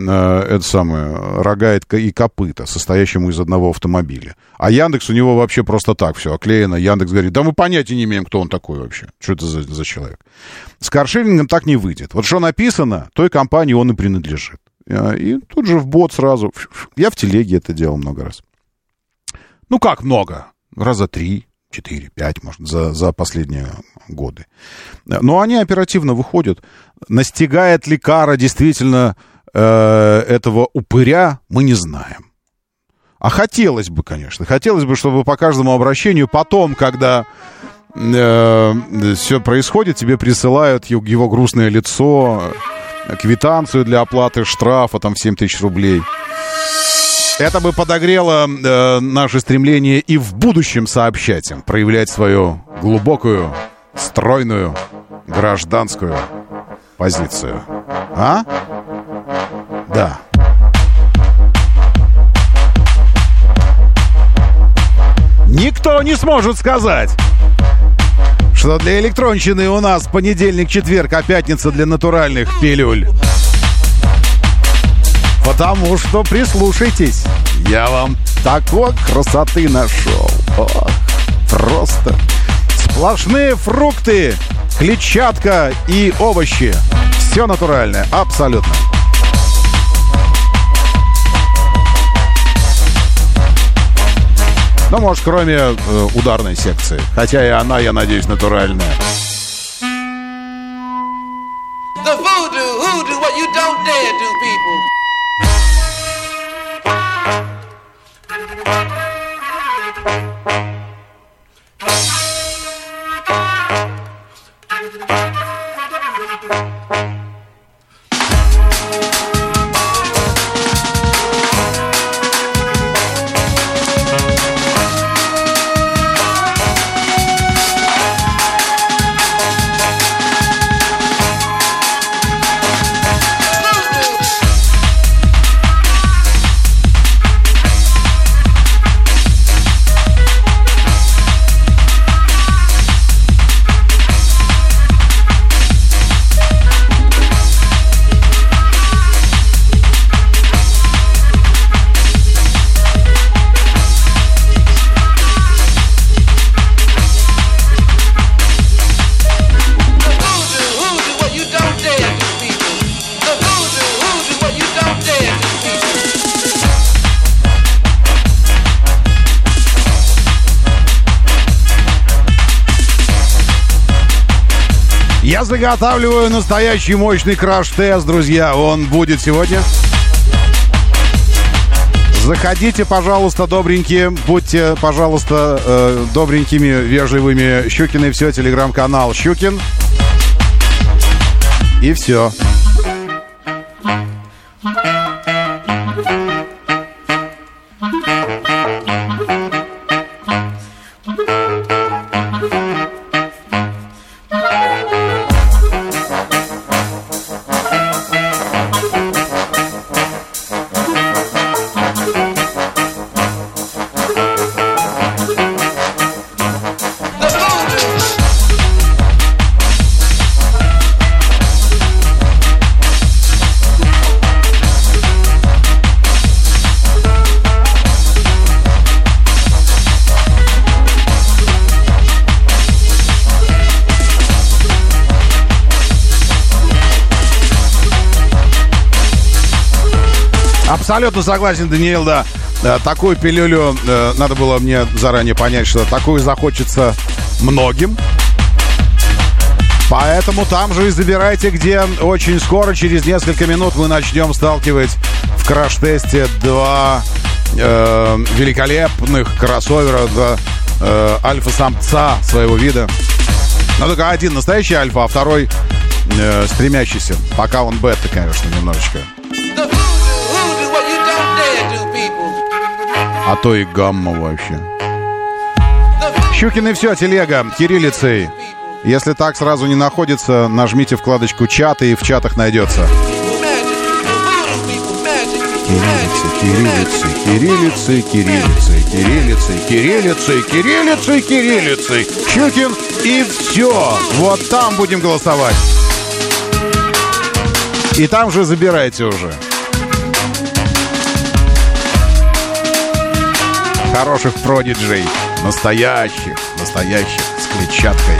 это самое, рога и копыта, состоящему из одного автомобиля. А Яндекс у него вообще просто так все оклеено. Яндекс говорит: да мы понятия не имеем, кто он такой вообще. Что это за, за человек? С каршерингом так не выйдет. Вот что написано, той компании он и принадлежит. И тут же в бот сразу. Я в телеге это делал много раз. Ну как много? Раза три, четыре, пять, может, за, за последние годы. Но они оперативно выходят. Настигает ли кара действительно этого упыря, мы не знаем. А хотелось бы, конечно. Хотелось бы, чтобы по каждому обращению потом, когда э, все происходит, тебе присылают его грустное лицо, квитанцию для оплаты штрафа там в семь тысяч рублей. Это бы подогрело э, наше стремление и в будущем сообщать им, проявлять свою глубокую, стройную, гражданскую позицию. А? Да. Никто не сможет сказать, что для электронщины у нас понедельник, четверг, а пятница для натуральных пилюль. Потому что, прислушайтесь, я вам такой красоты нашел. Ох. просто. Сплошные фрукты, клетчатка и овощи. Все натуральное, абсолютно. Ну, может, кроме э, ударной секции. Хотя и она, я надеюсь, натуральная. The voodoo, hoodoo, what you don't dare do, people. Я заготавливаю настоящий мощный краш-тест, друзья. Он будет сегодня. Заходите, пожалуйста, добренькие. Будьте, пожалуйста, э, добренькими, вежливыми. Щукин и все, телеграм-канал Щукин. И все. Абсолютно согласен, Даниил, да. Такую пилюлю э, надо было мне заранее понять, что такую захочется многим. Поэтому там же и забирайте, где очень скоро, через несколько минут, мы начнем сталкивать в краш-тесте два э, великолепных кроссовера, два э, альфа-самца своего вида. Но только один настоящий альфа, а второй э, стремящийся. Пока он бета, конечно, немножечко. А то и гамма вообще. Щукин и все, телега, кириллицей. Если так сразу не находится, нажмите вкладочку «Чаты» и в чатах найдется. Кириллицей, кириллицей, кириллицей, кириллицей, кириллицей, кириллицей, кириллицей. Щукин и все. Вот там будем голосовать. И там же забирайте уже. Хороших продиджей, настоящих, настоящих, с клетчаткой.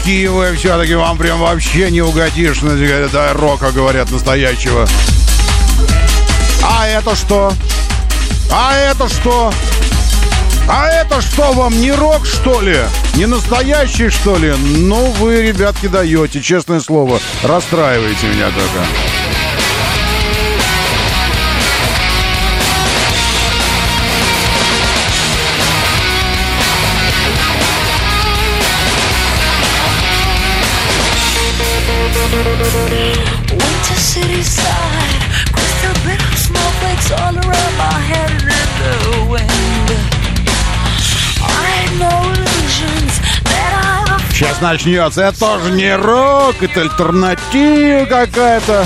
такие вы все-таки, вам прям вообще не угодишь. Да, рока, говорят, настоящего. А это что? А это что? А это что вам, не рок, что ли? Не настоящий, что ли? Ну, вы, ребятки, даете, честное слово. Расстраиваете меня только. Winter city side, crystal bit of snowflakes all around my head and in the wind. I had no illusions that I... Сейчас начнется. Это тоже не рок, это альтернатива какая-то.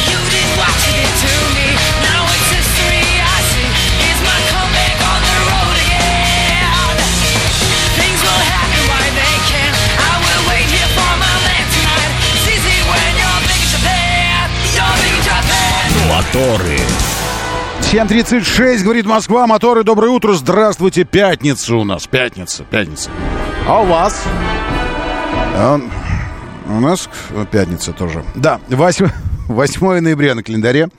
Моторы. семь тридцать шесть, говорит Москва. Моторы, доброе утро. Здравствуйте. Пятница у нас. Пятница. Пятница. А у вас? А, у нас пятница тоже. Да, восьмое ноября на календаре.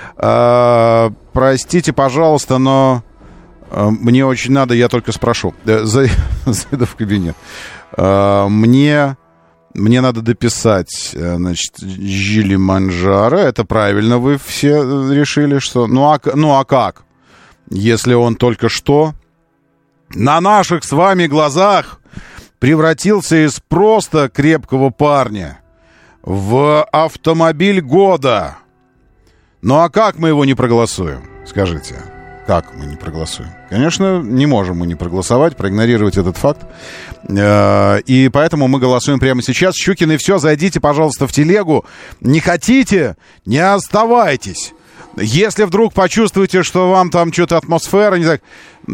А, простите, пожалуйста, но а, мне очень надо, я только спрошу. Зайду в кабинет. А, мне... Мне надо дописать, значит, Жилиманджаро. Это правильно вы все решили, что... Ну а, ну а как? Если он только что на наших с вами глазах превратился из просто крепкого парня в автомобиль года. Ну а как мы его не проголосуем? Скажите. Как мы не проголосуем? Конечно, не можем мы не проголосовать, проигнорировать этот факт. И поэтому мы голосуем прямо сейчас. Щукины, все, зайдите, пожалуйста, в телегу. Не хотите? Не оставайтесь. Если вдруг почувствуете, что вам там что-то атмосфера, не так,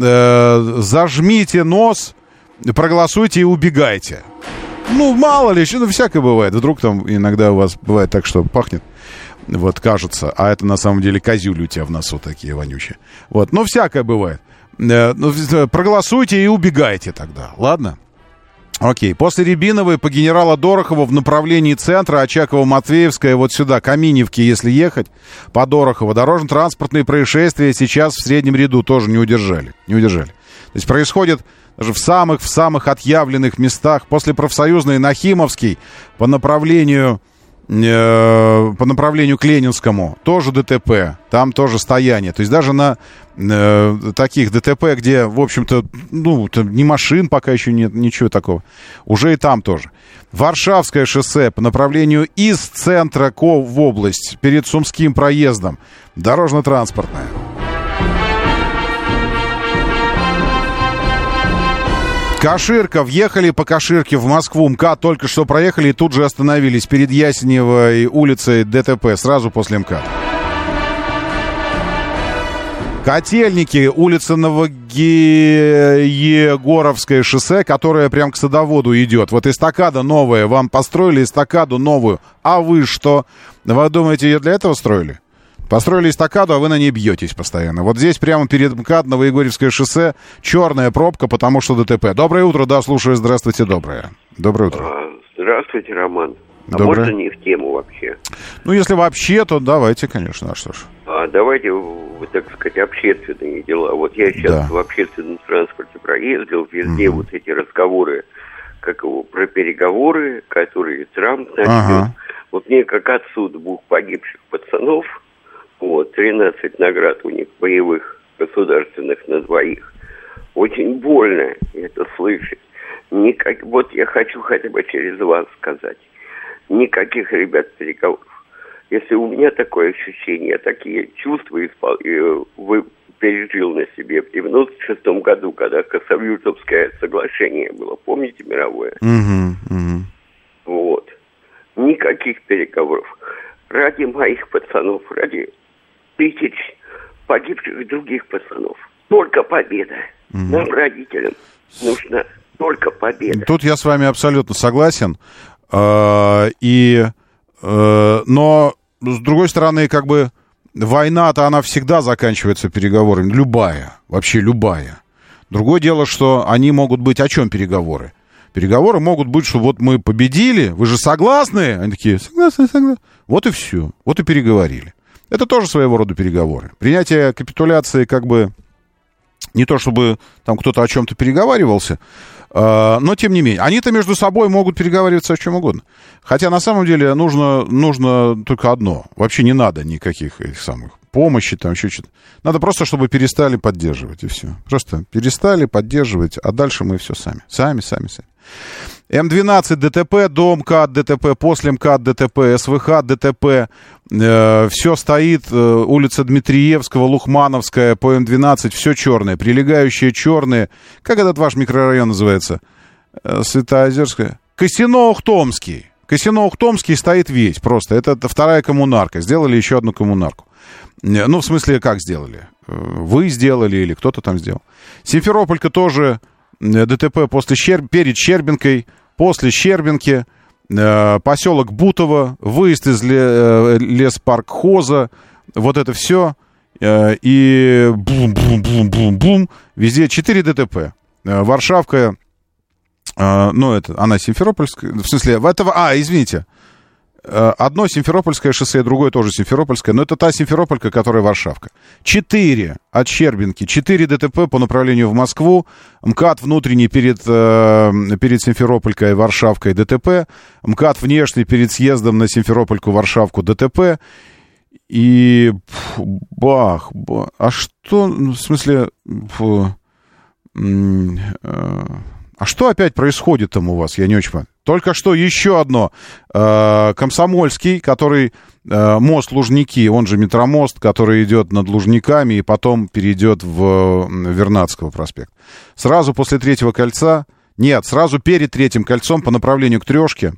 зажмите нос, проголосуйте и убегайте. Ну, мало ли, ну, всякое бывает. Вдруг там иногда у вас бывает так, что пахнет. Вот, кажется. А это на самом деле козюли у тебя в носу такие вонючие. Вот, ну, всякое бывает. Проголосуйте и убегайте тогда, ладно? Окей. После Рябиновой по генерала Дорохова в направлении центра, Очаково-Матвеевская, вот сюда, Каминевки, если ехать, по Дорохово. Дорожно-транспортные происшествия сейчас в среднем ряду тоже не удержали. Не удержали. То есть происходит даже в самых, в самых отъявленных местах. После профсоюзной Нахимовский по направлению... по направлению к Ленинскому тоже ДТП, там тоже стояние. То есть даже на э, таких ДТП, где, в общем-то, ну, ни машин пока еще нет, ничего такого, уже и там тоже. Варшавское шоссе по направлению из центра в область перед Сумским проездом, дорожно-транспортное. Каширка. Въехали по Каширке в Москву. МКАД только что проехали и тут же остановились перед Ясеневой улицей ДТП, сразу после МКАД. Котельники, улица Новоегоровское шоссе, которое прям к садоводу идет. Вот эстакада новая, вам построили эстакаду новую. А вы что? Вы думаете, ее для этого строили? Построили эстакаду, а вы на ней бьетесь постоянно. Вот здесь прямо перед МКАД, Новоегорьевское шоссе, черная пробка, потому что ДТП. Доброе утро, да, слушаю, здравствуйте, доброе. Доброе утро. Здравствуйте, Роман. А доброе. можно не в тему вообще? Ну, если вообще, то давайте, конечно, а что ж. А давайте, так сказать, общественные дела. Вот я сейчас да. в общественном транспорте проездил, везде угу. вот эти разговоры, как его, про переговоры, которые Трамп начнет. Ага. Вот мне, как отцу двух погибших пацанов, вот, тринадцать наград у них боевых, государственных на двоих. Очень больно это слышать. Никак... Вот я хочу хотя бы через вас сказать. Никаких, ребят, переговоров. Если у меня такое ощущение, такие чувства испол... вы пережил на себе в девяносто шестом году, когда Косовютовское соглашение было, помните, мировое? Угу, угу. Вот. Никаких переговоров. Ради моих пацанов, ради тысяч погибших других пацанов. Только победа. Mm-hmm. Нам, родителям, нужна только победа. Тут я с вами абсолютно согласен. И, но, с другой стороны, как бы, война-то, она всегда заканчивается переговорами. Любая. Вообще любая. Другое дело, что они могут быть о чем переговоры? Переговоры могут быть, что вот мы победили, вы же согласны? Они такие, согласны, согласны. Вот и все, вот и переговорили. Это тоже своего рода переговоры. Принятие капитуляции как бы не то, чтобы там кто-то о чем-то переговаривался, э, но тем не менее. Они-то между собой могут переговариваться о чем угодно. Хотя на самом деле нужно, нужно только одно. Вообще не надо никаких этих самых помощи, там еще что-то. Надо просто, чтобы перестали поддерживать, и все. Просто перестали поддерживать, а дальше мы все сами. Сами, сами, сами. эм двенадцать ДТП, до МКАД ДТП, после МКАД ДТП, СВХ ДТП, э, все стоит, э, улица Дмитриевского, Лухмановская, по эм двенадцать, все черное, прилегающие черные. Как этот ваш микрорайон называется? Э, Святоозерская. Косино-Ухтомский. Косино-Ухтомский стоит весь просто. Это вторая коммунарка. Сделали еще одну коммунарку. Ну, в смысле, как сделали? Вы сделали или кто-то там сделал. Симферополька тоже ДТП после Щерб... перед Щербинкой, после Щербинки, э, поселок Бутово, выезд из ле... леспаркхоза, вот это все. Э, и бум-бум-бум-бум-бум. Везде четыре ДТП. Э, Варшавка, э, ну, это она Симферопольская, в смысле, этого, а, извините. Одно Симферопольское шоссе, другое тоже Симферопольское, но это та Симферополька, которая Варшавка. Четыре от Щербинки, четыре ДТП по направлению в Москву, МКАД внутренний перед, э, перед Симферополькой и Варшавкой ДТП, МКАД внешний перед съездом на Симферопольку, Варшавку ДТП, и бах, бах, а что, в смысле, фу, э, а что опять происходит там у вас, я не очень понимаю. Только что еще одно. Комсомольский, который мост Лужники, он же метромост, который идет над Лужниками и потом перейдет в Вернадского проспект. Сразу после третьего кольца, нет, сразу перед третьим кольцом по направлению к Трешке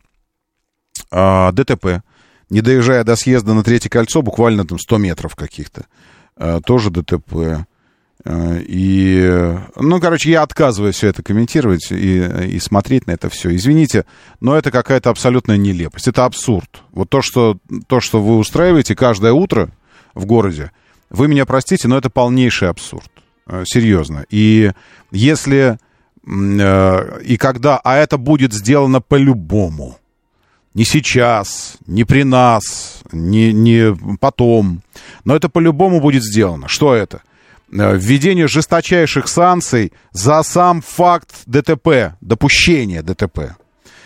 ДТП. Не доезжая до съезда на третье кольцо, буквально там сто метров каких-то. Тоже ДТП. И, ну, короче, я отказываюсь все это комментировать и, и смотреть на это все. Извините, но это какая-то абсолютная нелепость. Это абсурд. Вот то, что, то, что вы устраиваете каждое утро в городе, вы меня простите, но это полнейший абсурд. Серьезно. И если и когда, а это будет сделано по-любому. Не сейчас, не при нас, не, не потом. Но это по-любому будет сделано. Что это? Введение жесточайших санкций за сам факт ДТП, допущения ДТП.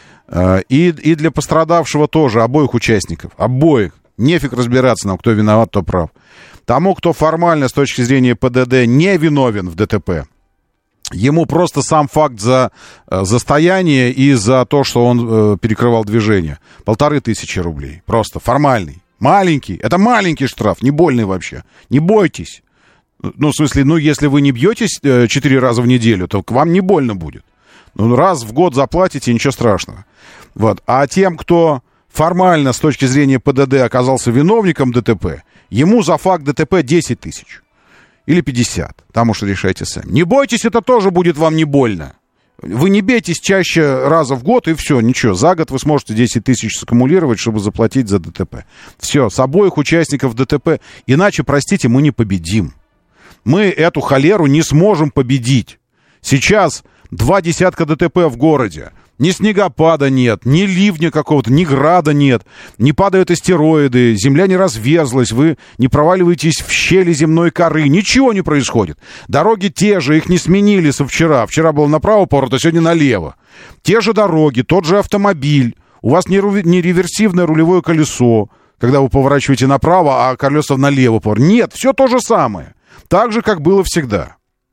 И, и для пострадавшего тоже, обоих участников, обоих. Нефиг разбираться нам, кто виноват, кто прав. Тому, кто формально с точки зрения ПДД не виновен в ДТП, ему просто сам факт за застояние и за то, что он перекрывал движение. Полторы тысячи рублей. Просто формальный. Маленький. Это маленький штраф, не больный вообще. Не бойтесь. Ну, в смысле, ну, если вы не бьетесь четыре раза в неделю, то к вам не больно будет. Ну, раз в год заплатите, ничего страшного. Вот. А тем, кто формально с точки зрения ПДД оказался виновником ДТП, ему за факт ДТП десять тысяч. Или пятьдесят. Там уж решайте сами. Не бойтесь, это тоже будет вам не больно. Вы не бейтесь чаще раза в год, и все, ничего. За год вы сможете десять тысяч саккумулировать, чтобы заплатить за ДТП. Все, с обоих участников ДТП. Иначе, простите, мы не победим. Мы эту холеру не сможем победить. Сейчас два десятка ДТП в городе. Ни снегопада нет, ни ливня какого-то, ни града нет. Не падают астероиды, земля не разверзлась, вы не проваливаетесь в щели земной коры. Ничего не происходит. Дороги те же, их не сменили со вчера. Вчера было направо поворот, а сегодня налево. Те же дороги, тот же автомобиль. У вас не, ру... не реверсивное рулевое колесо, когда вы поворачиваете направо, а колеса налево поворачивают. Нет, все то же самое. Так же, как было всегда.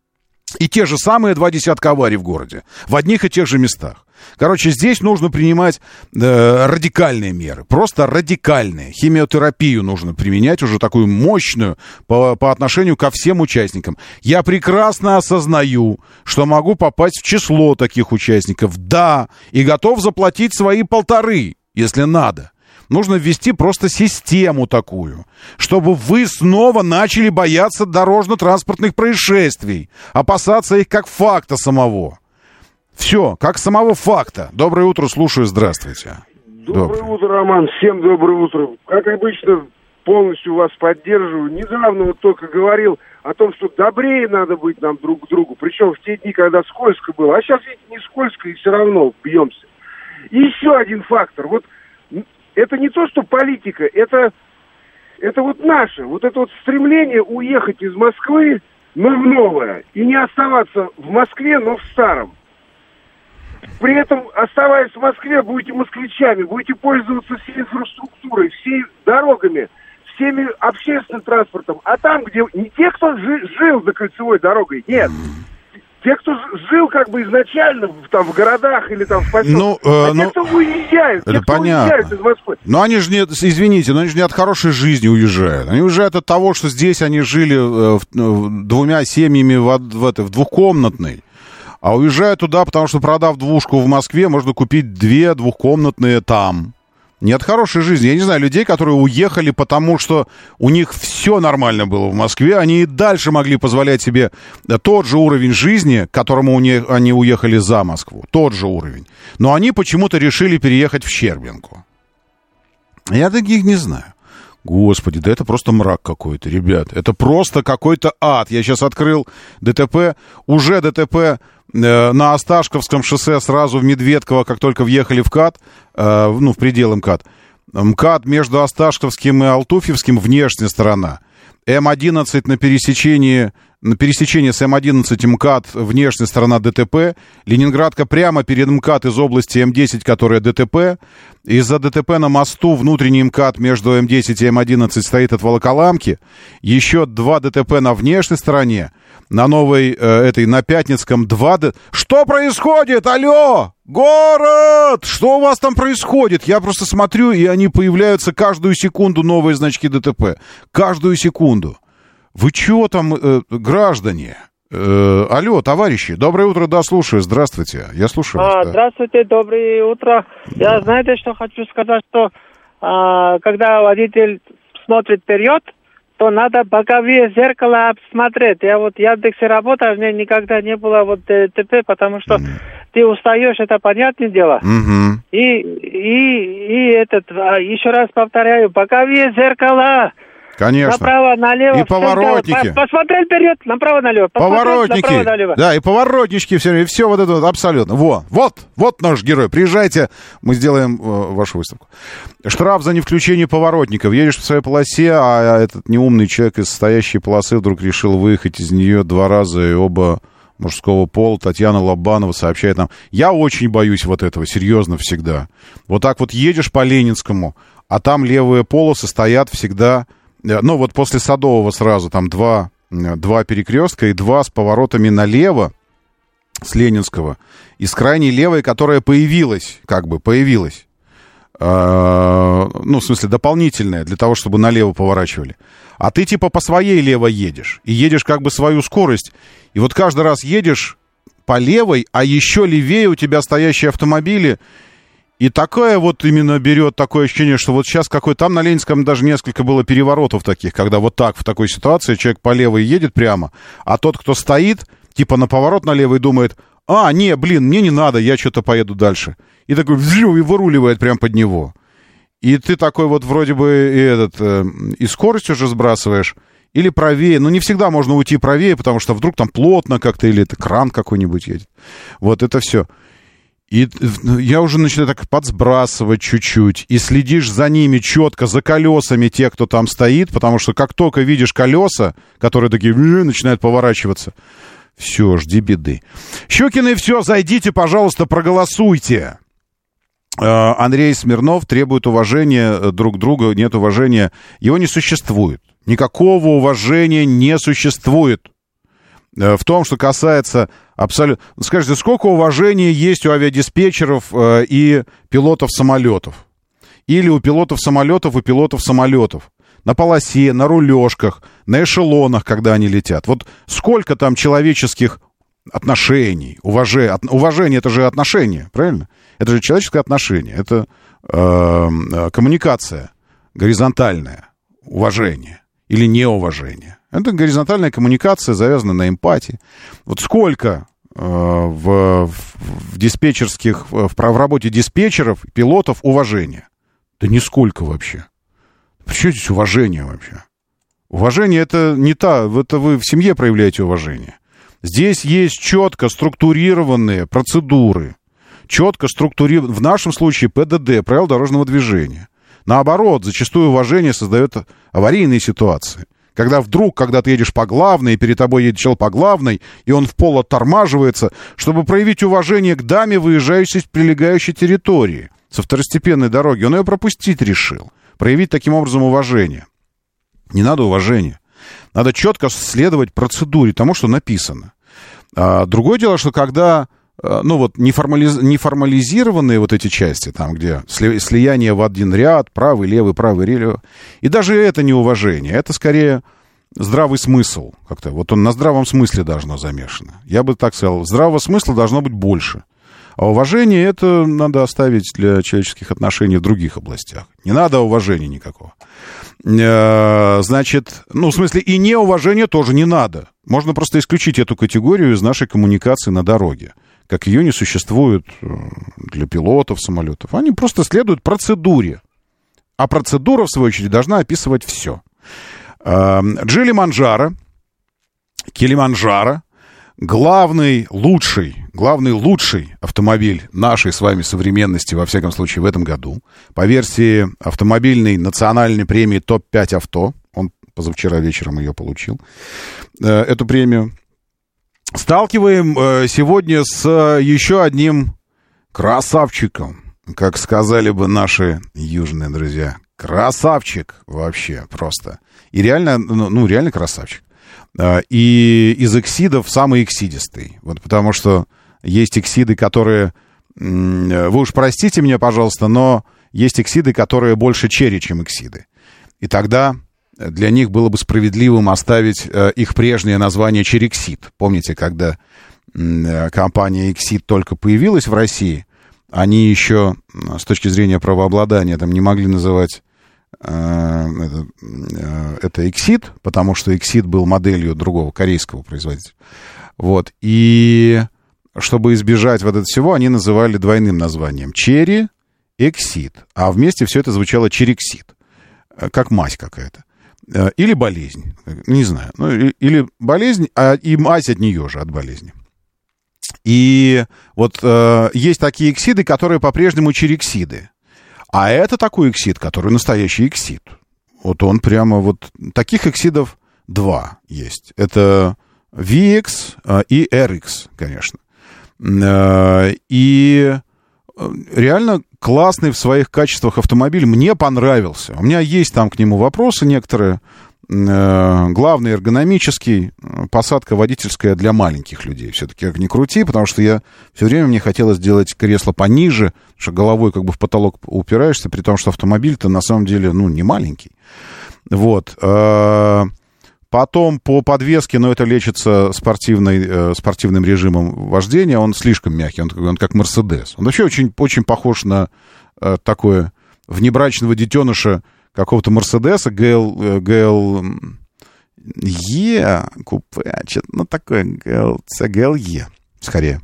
И те же самые два десятка аварий в городе. В одних и тех же местах. Короче, здесь нужно принимать э, радикальные меры. Просто радикальные. Химиотерапию нужно применять, уже такую мощную, по, по отношению ко всем участникам. Я прекрасно осознаю, что могу попасть в число таких участников. Да, и готов заплатить свои полторы, если надо. Нужно ввести просто систему такую, чтобы вы снова начали бояться дорожно-транспортных происшествий, опасаться их как факта самого. Все, как самого факта. Доброе утро, слушаю, здравствуйте. Доброе, доброе утро, Роман, всем доброе утро. Как обычно, полностью вас поддерживаю. Недавно вот только говорил о том, что добрее надо быть нам друг к другу, причем в те дни, когда скользко было. А сейчас ведь не скользко, и все равно бьемся. И еще один фактор. Вот это не то, что политика, это, это вот наше, вот это вот стремление уехать из Москвы, но в новое, и не оставаться в Москве, но в старом. При этом, оставаясь в Москве, будете москвичами, будете пользоваться всей инфраструктурой, всей дорогами, всеми общественным транспортом. А там, где не те, кто жи- жил за кольцевой дорогой, нет. Те, кто жил как бы изначально там, в городах или там в поселках, ну, э, а ну, те, кто уезжают, те, кто уезжают из Москвы. Но они же не, извините, но они же не от хорошей жизни уезжают. Они уезжают от того, что здесь они жили э, в, в, двумя семьями в, в, в, в двухкомнатной. А уезжают туда, потому что, продав двушку в Москве, можно купить две двухкомнатные там. Не от хорошей жизни. Я не знаю, людей, которые уехали, потому что у них все нормально было в Москве, они и дальше могли позволять себе тот же уровень жизни, к которому они уехали за Москву. Тот же уровень. Но они почему-то решили переехать в Щербинку. Я таких не знаю. Господи, да это просто мрак какой-то, ребят. Это просто какой-то ад. Я сейчас открыл ДТП. Уже ДТП э, на Осташковском шоссе сразу в Медведково, как только въехали в КАТ, э, ну, в предел МКАД. МКАД между Осташковским и Алтуфьевским, внешняя сторона. Эм одиннадцать на пересечении, на пересечении с Эм одиннадцать МКАД, внешняя сторона ДТП. Ленинградка прямо перед МКАД из области Эм десять, которая ДТП. Из-за ДТП на мосту внутренний МКАД между Эм десять и Эм одиннадцать стоит от Волоколамки. Еще два ДТП на внешней стороне. На новой, э, этой, на Пятницком два ДТП. Что происходит? Алло! Город! Что у вас там происходит? Я просто смотрю, и они появляются каждую секунду, новые значки ДТП. Каждую секунду. Вы чего там, э, граждане? Э, алло, товарищи, доброе утро, да, слушаю. Здравствуйте, я слушаю а, вас. Да. Здравствуйте, доброе утро. Да. Я, знаете, что хочу сказать, что а, когда водитель смотрит вперед, то надо боковые зеркала обсмотреть. Я вот в Яндексе работаю, у меня никогда не было вот ДТП, потому что mm. ты устаешь, это понятное дело. Mm-hmm. И, и, и этот, еще раз повторяю, боковые зеркала. Конечно. Направо, налево. И поворотники. Посмотрел вперед, направо, налево. Поворотники. Направо, налево. Да, и поворотнички все, и все вот это вот абсолютно. Во, вот, вот наш герой. Приезжайте, мы сделаем э, вашу выставку. Штраф за невключение поворотников. Едешь по своей полосе, а этот неумный человек из стоящей полосы вдруг решил выехать из нее два раза, и оба мужского пола. Татьяна Лобанова сообщает нам. Я очень боюсь вот этого, серьезно, всегда. Вот так вот едешь по Ленинскому, а там левые полосы стоят всегда... Ну, вот после Садового сразу там два, два перекрестка и два с поворотами налево с Ленинского. И с крайней левой, которая появилась, как бы появилась. Э, ну, в смысле, дополнительная для того, чтобы налево поворачивали. А ты типа по своей левой едешь. И едешь как бы свою скорость. И вот каждый раз едешь по левой, а еще левее у тебя стоящие автомобили. И такое вот именно берет такое ощущение, что вот сейчас какой там на Ленинском даже несколько было переворотов таких, когда вот так в такой ситуации человек по левой едет прямо, а тот, кто стоит, типа на поворот налево и думает, а, не, блин, мне не надо, я что-то поеду дальше. И такой взрыв и выруливает прямо под него. И ты такой вот вроде бы и, этот, э, и скорость уже сбрасываешь, или правее. Ну, не всегда можно уйти правее, потому что вдруг там плотно как-то, или это кран какой-нибудь едет. Вот это все. И я уже начинаю так подсбрасывать чуть-чуть. И следишь за ними четко, за колесами тех, кто там стоит. Потому что как только видишь колеса, которые такие начинают поворачиваться, все, жди беды. Щукины, все, зайдите, пожалуйста, проголосуйте. Андрей Смирнов требует уважения друг к другу. Нет уважения. Его не существует. Никакого уважения не существует. В том, что касается абсолютно... Скажите, сколько уважения есть у авиадиспетчеров э, и пилотов самолетов? Или у пилотов самолетов и пилотов самолетов? На полосе, на рулежках, на эшелонах, когда они летят. Вот сколько там человеческих отношений, уважения... От... Уважение — это же отношение, правильно? Это же человеческое отношение, это э, коммуникация горизонтальная, уважение или неуважение. Это горизонтальная коммуникация, завязана на эмпатии. Вот сколько э, в, в диспетчерских, в, в работе диспетчеров, пилотов уважения? Да нисколько вообще. Почему здесь уважение вообще? Уважение это не та, это вы в семье проявляете уважение. Здесь есть четко структурированные процедуры, четко структурированные, в нашем случае ПДД, правила дорожного движения. Наоборот, зачастую уважение создает аварийные ситуации. Когда вдруг, когда ты едешь по главной, и перед тобой едет человек по главной, и он в пол оттормаживается, чтобы проявить уважение к даме, выезжающей с прилегающей территории, со второстепенной дороги, он ее пропустить решил. Проявить таким образом уважение. Не надо уважения. Надо четко следовать процедуре, тому, что написано. А, другое дело, что когда, ну вот, неформализ... неформализированные вот эти части, там, где сли... слияние в один ряд, правый, левый, правый, левый, и даже это не уважение, это скорее здравый смысл. Как-то. Вот он на здравом смысле должно замешано. Я бы так сказал, здравого смысла должно быть больше. А уважение это надо оставить для человеческих отношений в других областях. Не надо уважения никакого. Значит, ну, в смысле, и неуважения тоже не надо. Можно просто исключить эту категорию из нашей коммуникации на дороге. Как ее не существует для пилотов самолетов. Они просто следуют процедуре. А процедура, в свою очередь, должна описывать все. Килиманджаро, Килиманджаро, главный лучший, главный лучший автомобиль нашей с вами современности, во всяком случае, в этом году, по версии автомобильной национальной премии топ пять авто, он позавчера вечером ее получил, эту премию, сталкиваем сегодня с еще одним красавчиком, как сказали бы наши южные друзья. Красавчик вообще просто. И реально, ну, реально красавчик. И из эксидов самый эксидистый. Вот потому что есть эксиды, которые... Вы уж простите меня, пожалуйста, но есть эксиды, которые больше черри, чем эксиды. И тогда для них было бы справедливым оставить их прежнее название черексид. Помните, когда компания Эксид только появилась в России, они еще с точки зрения правообладания там не могли называть Это, это Exit, потому что Exit был моделью другого корейского производителя. Вот. И чтобы избежать вот этого всего, они называли двойным названием Cherry Exit. А вместе все это звучало Черексид. Как мазь какая-то. Или болезнь. Не знаю. Ну, или болезнь, а и мазь от нее же, от болезни. И вот э, есть такие эксиды, которые по-прежнему черексиды. А это такой эксид, который настоящий эксид. Вот он прямо вот... Таких эксидов два есть. Это ви икс и эр икс, конечно. И реально классный в своих качествах автомобиль. Мне понравился. У меня есть там к нему вопросы некоторые. Главный эргономический, посадка водительская для маленьких людей. Все-таки как ни крути, потому что я все время мне хотелось сделать кресло пониже, что головой как бы в потолок упираешься, при том, что автомобиль-то на самом деле, ну, не маленький. Вот. Потом по подвеске, но это лечится спортивной, спортивным режимом вождения, он слишком мягкий, он, он как Мерседес. Он вообще очень, очень похож на такое внебрачного детеныша какого-то Мерседеса, ГЛ, ГЛ Е, купе, что-то, ну, такое, ГЛЦ, ГЛЕ, скорее.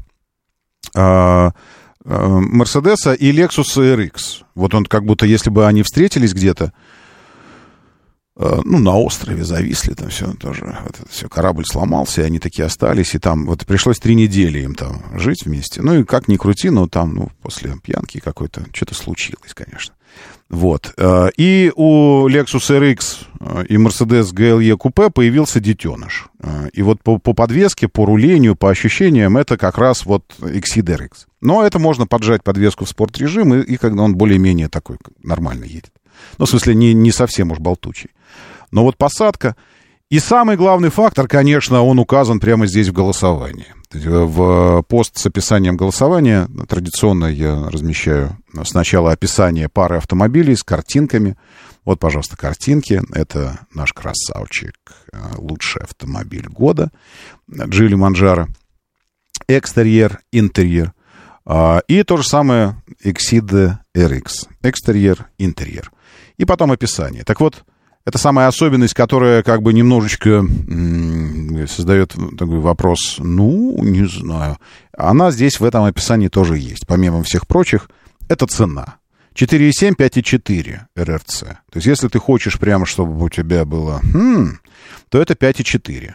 Мерседеса и Lexus эр икс. Вот он как будто, если бы они встретились где-то, ну, на острове зависли, там все тоже, вот это все, корабль сломался, и они такие остались, и там вот пришлось три недели им там жить вместе. Ну, и как ни крути, но там, ну, после пьянки какой-то, что-то случилось, конечно. Вот. И у Lexus эр икс и Mercedes джи эл и купе появился детеныш. И вот по, по подвеске, по рулению, по ощущениям, это как раз вот Exceed эр икс. Но это можно поджать подвеску в спорт-режим, и, и когда он более-менее такой нормально едет. Ну, в смысле, не, не совсем уж болтучий. Но вот посадка... И самый главный фактор, конечно, он указан прямо здесь в голосовании. В пост с описанием голосования традиционно я размещаю сначала описание пары автомобилей с картинками. Вот, пожалуйста, картинки. Это наш красавчик, лучший автомобиль года. Килиманджаро. Экстерьер, интерьер. И то же самое Exceed эр икс. Экстерьер, интерьер. И потом описание. Так вот, это самая особенность, которая как бы немножечко м- создает такой вопрос, ну, не знаю. Она здесь в этом описании тоже есть. Помимо всех прочих, это цена. четыре и семь, пять и четыре эр эр цэ. То есть, если ты хочешь прямо, чтобы у тебя было, хм, то это пять и четыре.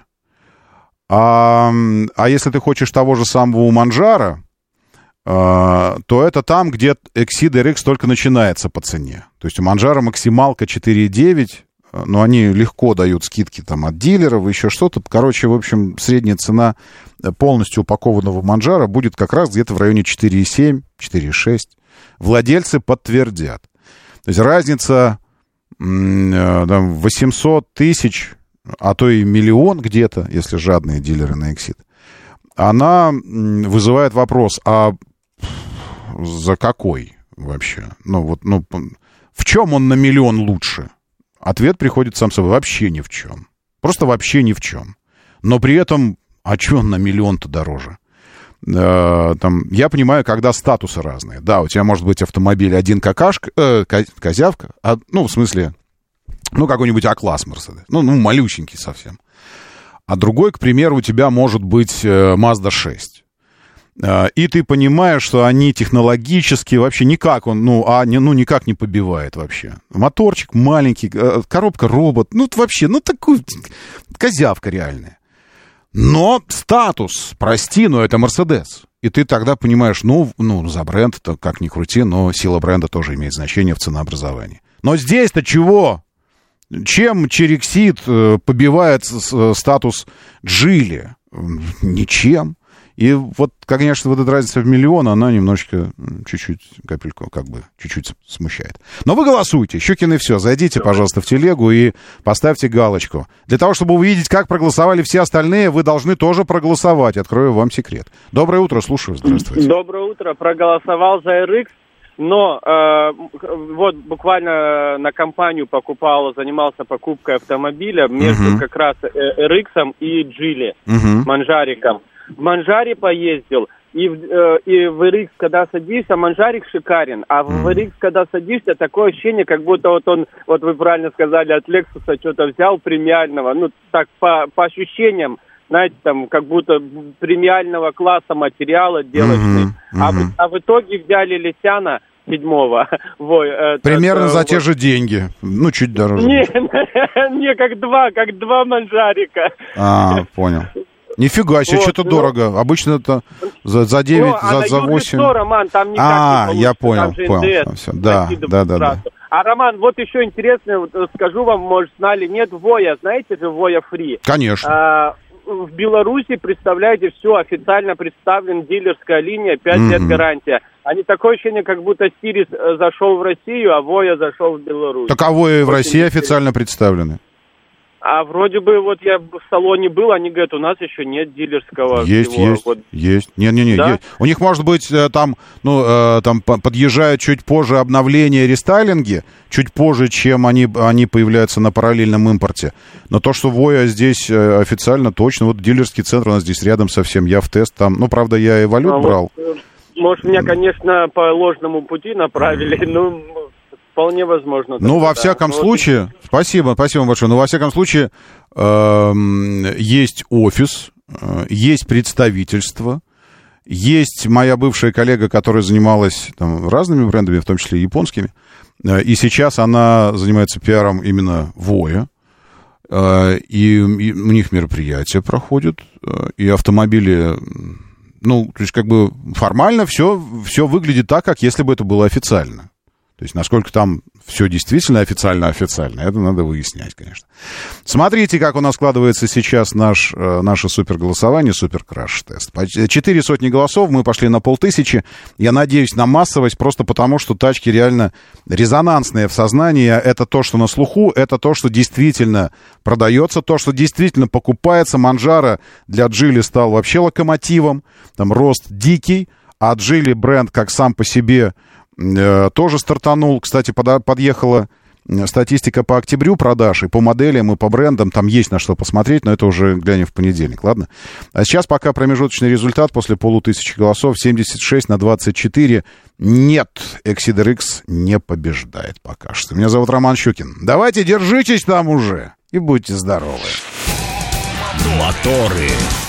А, а если ты хочешь того же самого у Манжаро, а, то это там, где Exceed эр икс только начинается по цене. То есть у Манжаро максималка четыре и девять, но они легко дают скидки там от дилеров, еще что-то. Короче, в общем, средняя цена полностью упакованного Манжаро будет как раз где-то в районе четыре и семь, четыре и шесть. Владельцы подтвердят. То есть разница там, восемьсот тысяч, а то и миллион где-то, если жадные дилеры на Exceed, она вызывает вопрос, а за какой вообще? Ну, вот, ну, в чем он на миллион лучше? Ответ приходит сам собой. Вообще ни в чем. Просто вообще ни в чем. Но при этом, а че он на миллион-то дороже? Э, там, я понимаю, когда статусы разные. Да, у тебя может быть автомобиль один какашка, э, козявка, а, ну, в смысле, ну, какой-нибудь А-класс Мерседес. Ну, ну, малюсенький совсем. А другой, к примеру, у тебя может быть э, Мазда шесть. И ты понимаешь, что они технологически вообще никак, он, ну, а, не, ну, никак не побивает вообще. Моторчик маленький, коробка робот, ну, вообще, ну, такой, козявка реальная. Но статус, прости, но это Мерседес. И ты тогда понимаешь, ну, ну за бренд, то как ни крути, но сила бренда тоже имеет значение в ценообразовании. Но здесь-то чего? Чем Черексид побивает статус Джили? Ничем. И вот, конечно, вот эта разница в миллион, она немножечко, чуть-чуть, капельку, как бы, чуть-чуть смущает. Но вы голосуйте, Щукин и все. Зайдите, пожалуйста, в телегу и поставьте галочку. Для того, чтобы увидеть, как проголосовали все остальные, вы должны тоже проголосовать. Открою вам секрет. Доброе утро, слушаю, здравствуйте. Доброе утро. Проголосовал за эр икс, но э, вот буквально на компанию покупал, занимался покупкой автомобиля между угу. как раз эр икс и Джили, угу. Манжариком. В Манжаре поездил, и в, э, и в эр икс, когда садишься, Манжарик шикарен, а в эр икс, когда садишься, такое ощущение, как будто вот он, вот вы правильно сказали, от Лексуса что-то взял премиального, ну, так, по, по ощущениям, знаете, там, как будто премиального класса материала делочный, mm-hmm. Mm-hmm. А, в, а в итоге взяли Лисяна седьмого. Вот, это, примерно это, за вот. те же деньги, ну, чуть дороже. Не, не, как два, как два Манжарика. А, понял. Нифига себе, вот, что-то ну, дорого. Обычно это за, за девять, ну, за, а за восемь. сто, Роман, там никак а, не я понял, понял. Все. Да, да, да, да. А, Роман, вот еще интересно, вот, скажу вам, может, знали, нет Воя, знаете же, Воя Фри? Конечно. А, в Беларуси, представляете, все, официально представлен дилерская линия, пять mm-hmm. лет гарантия. Они такое ощущение, как будто Сирис зашел в Россию, а Воя зашел в Беларусь. Так а Воя в России официально представлены? А вроде бы, вот я в салоне был, они говорят, у нас еще нет дилерского. Есть, всего. есть, вот. есть. Не-не-не, да? есть. У них, может быть, там, ну, там подъезжают чуть позже обновления, рестайлинги, чуть позже, чем они, они появляются на параллельном импорте. Но то, что Воя здесь официально, точно, вот дилерский центр у нас здесь рядом совсем, я в тест там, ну, правда, я Эволют а брал. Вот, может, меня, конечно, по ложному пути направили, но... Вполне возможно. Ну, во да. всяком вот. случае, спасибо, спасибо большое. Но во всяком случае, э, есть офис, э, есть представительство, есть моя бывшая коллега, которая занималась там, разными брендами, в том числе японскими, э, и сейчас она занимается пиаром именно Воя, э, и, и у них мероприятия проходят, э, и автомобили, ну, то есть как бы формально все, все выглядит так, как если бы это было официально. То есть, насколько там все действительно официально-официально, это надо выяснять, конечно. Смотрите, как у нас складывается сейчас наш, наше суперголосование, суперкраш-тест. Четыре сотни голосов, мы пошли на полтысячи. Я надеюсь на массовость, просто потому, что тачки реально резонансные в сознании. Это то, что на слуху, это то, что действительно продается, то, что действительно покупается. Манжаро для Джили стал вообще локомотивом. Там рост дикий, а Джили бренд как сам по себе... тоже стартанул. Кстати, под, подъехала статистика по октябрю продаж, и по моделям, и по брендам. Там есть на что посмотреть, но это уже глянем в понедельник, ладно? А сейчас пока промежуточный результат после полутысячи голосов. семьдесят шесть на двадцать четыре. Нет, Exceed эр икс не побеждает пока что. Меня зовут Роман Щукин. Давайте, держитесь там уже и будьте здоровы. Моторы.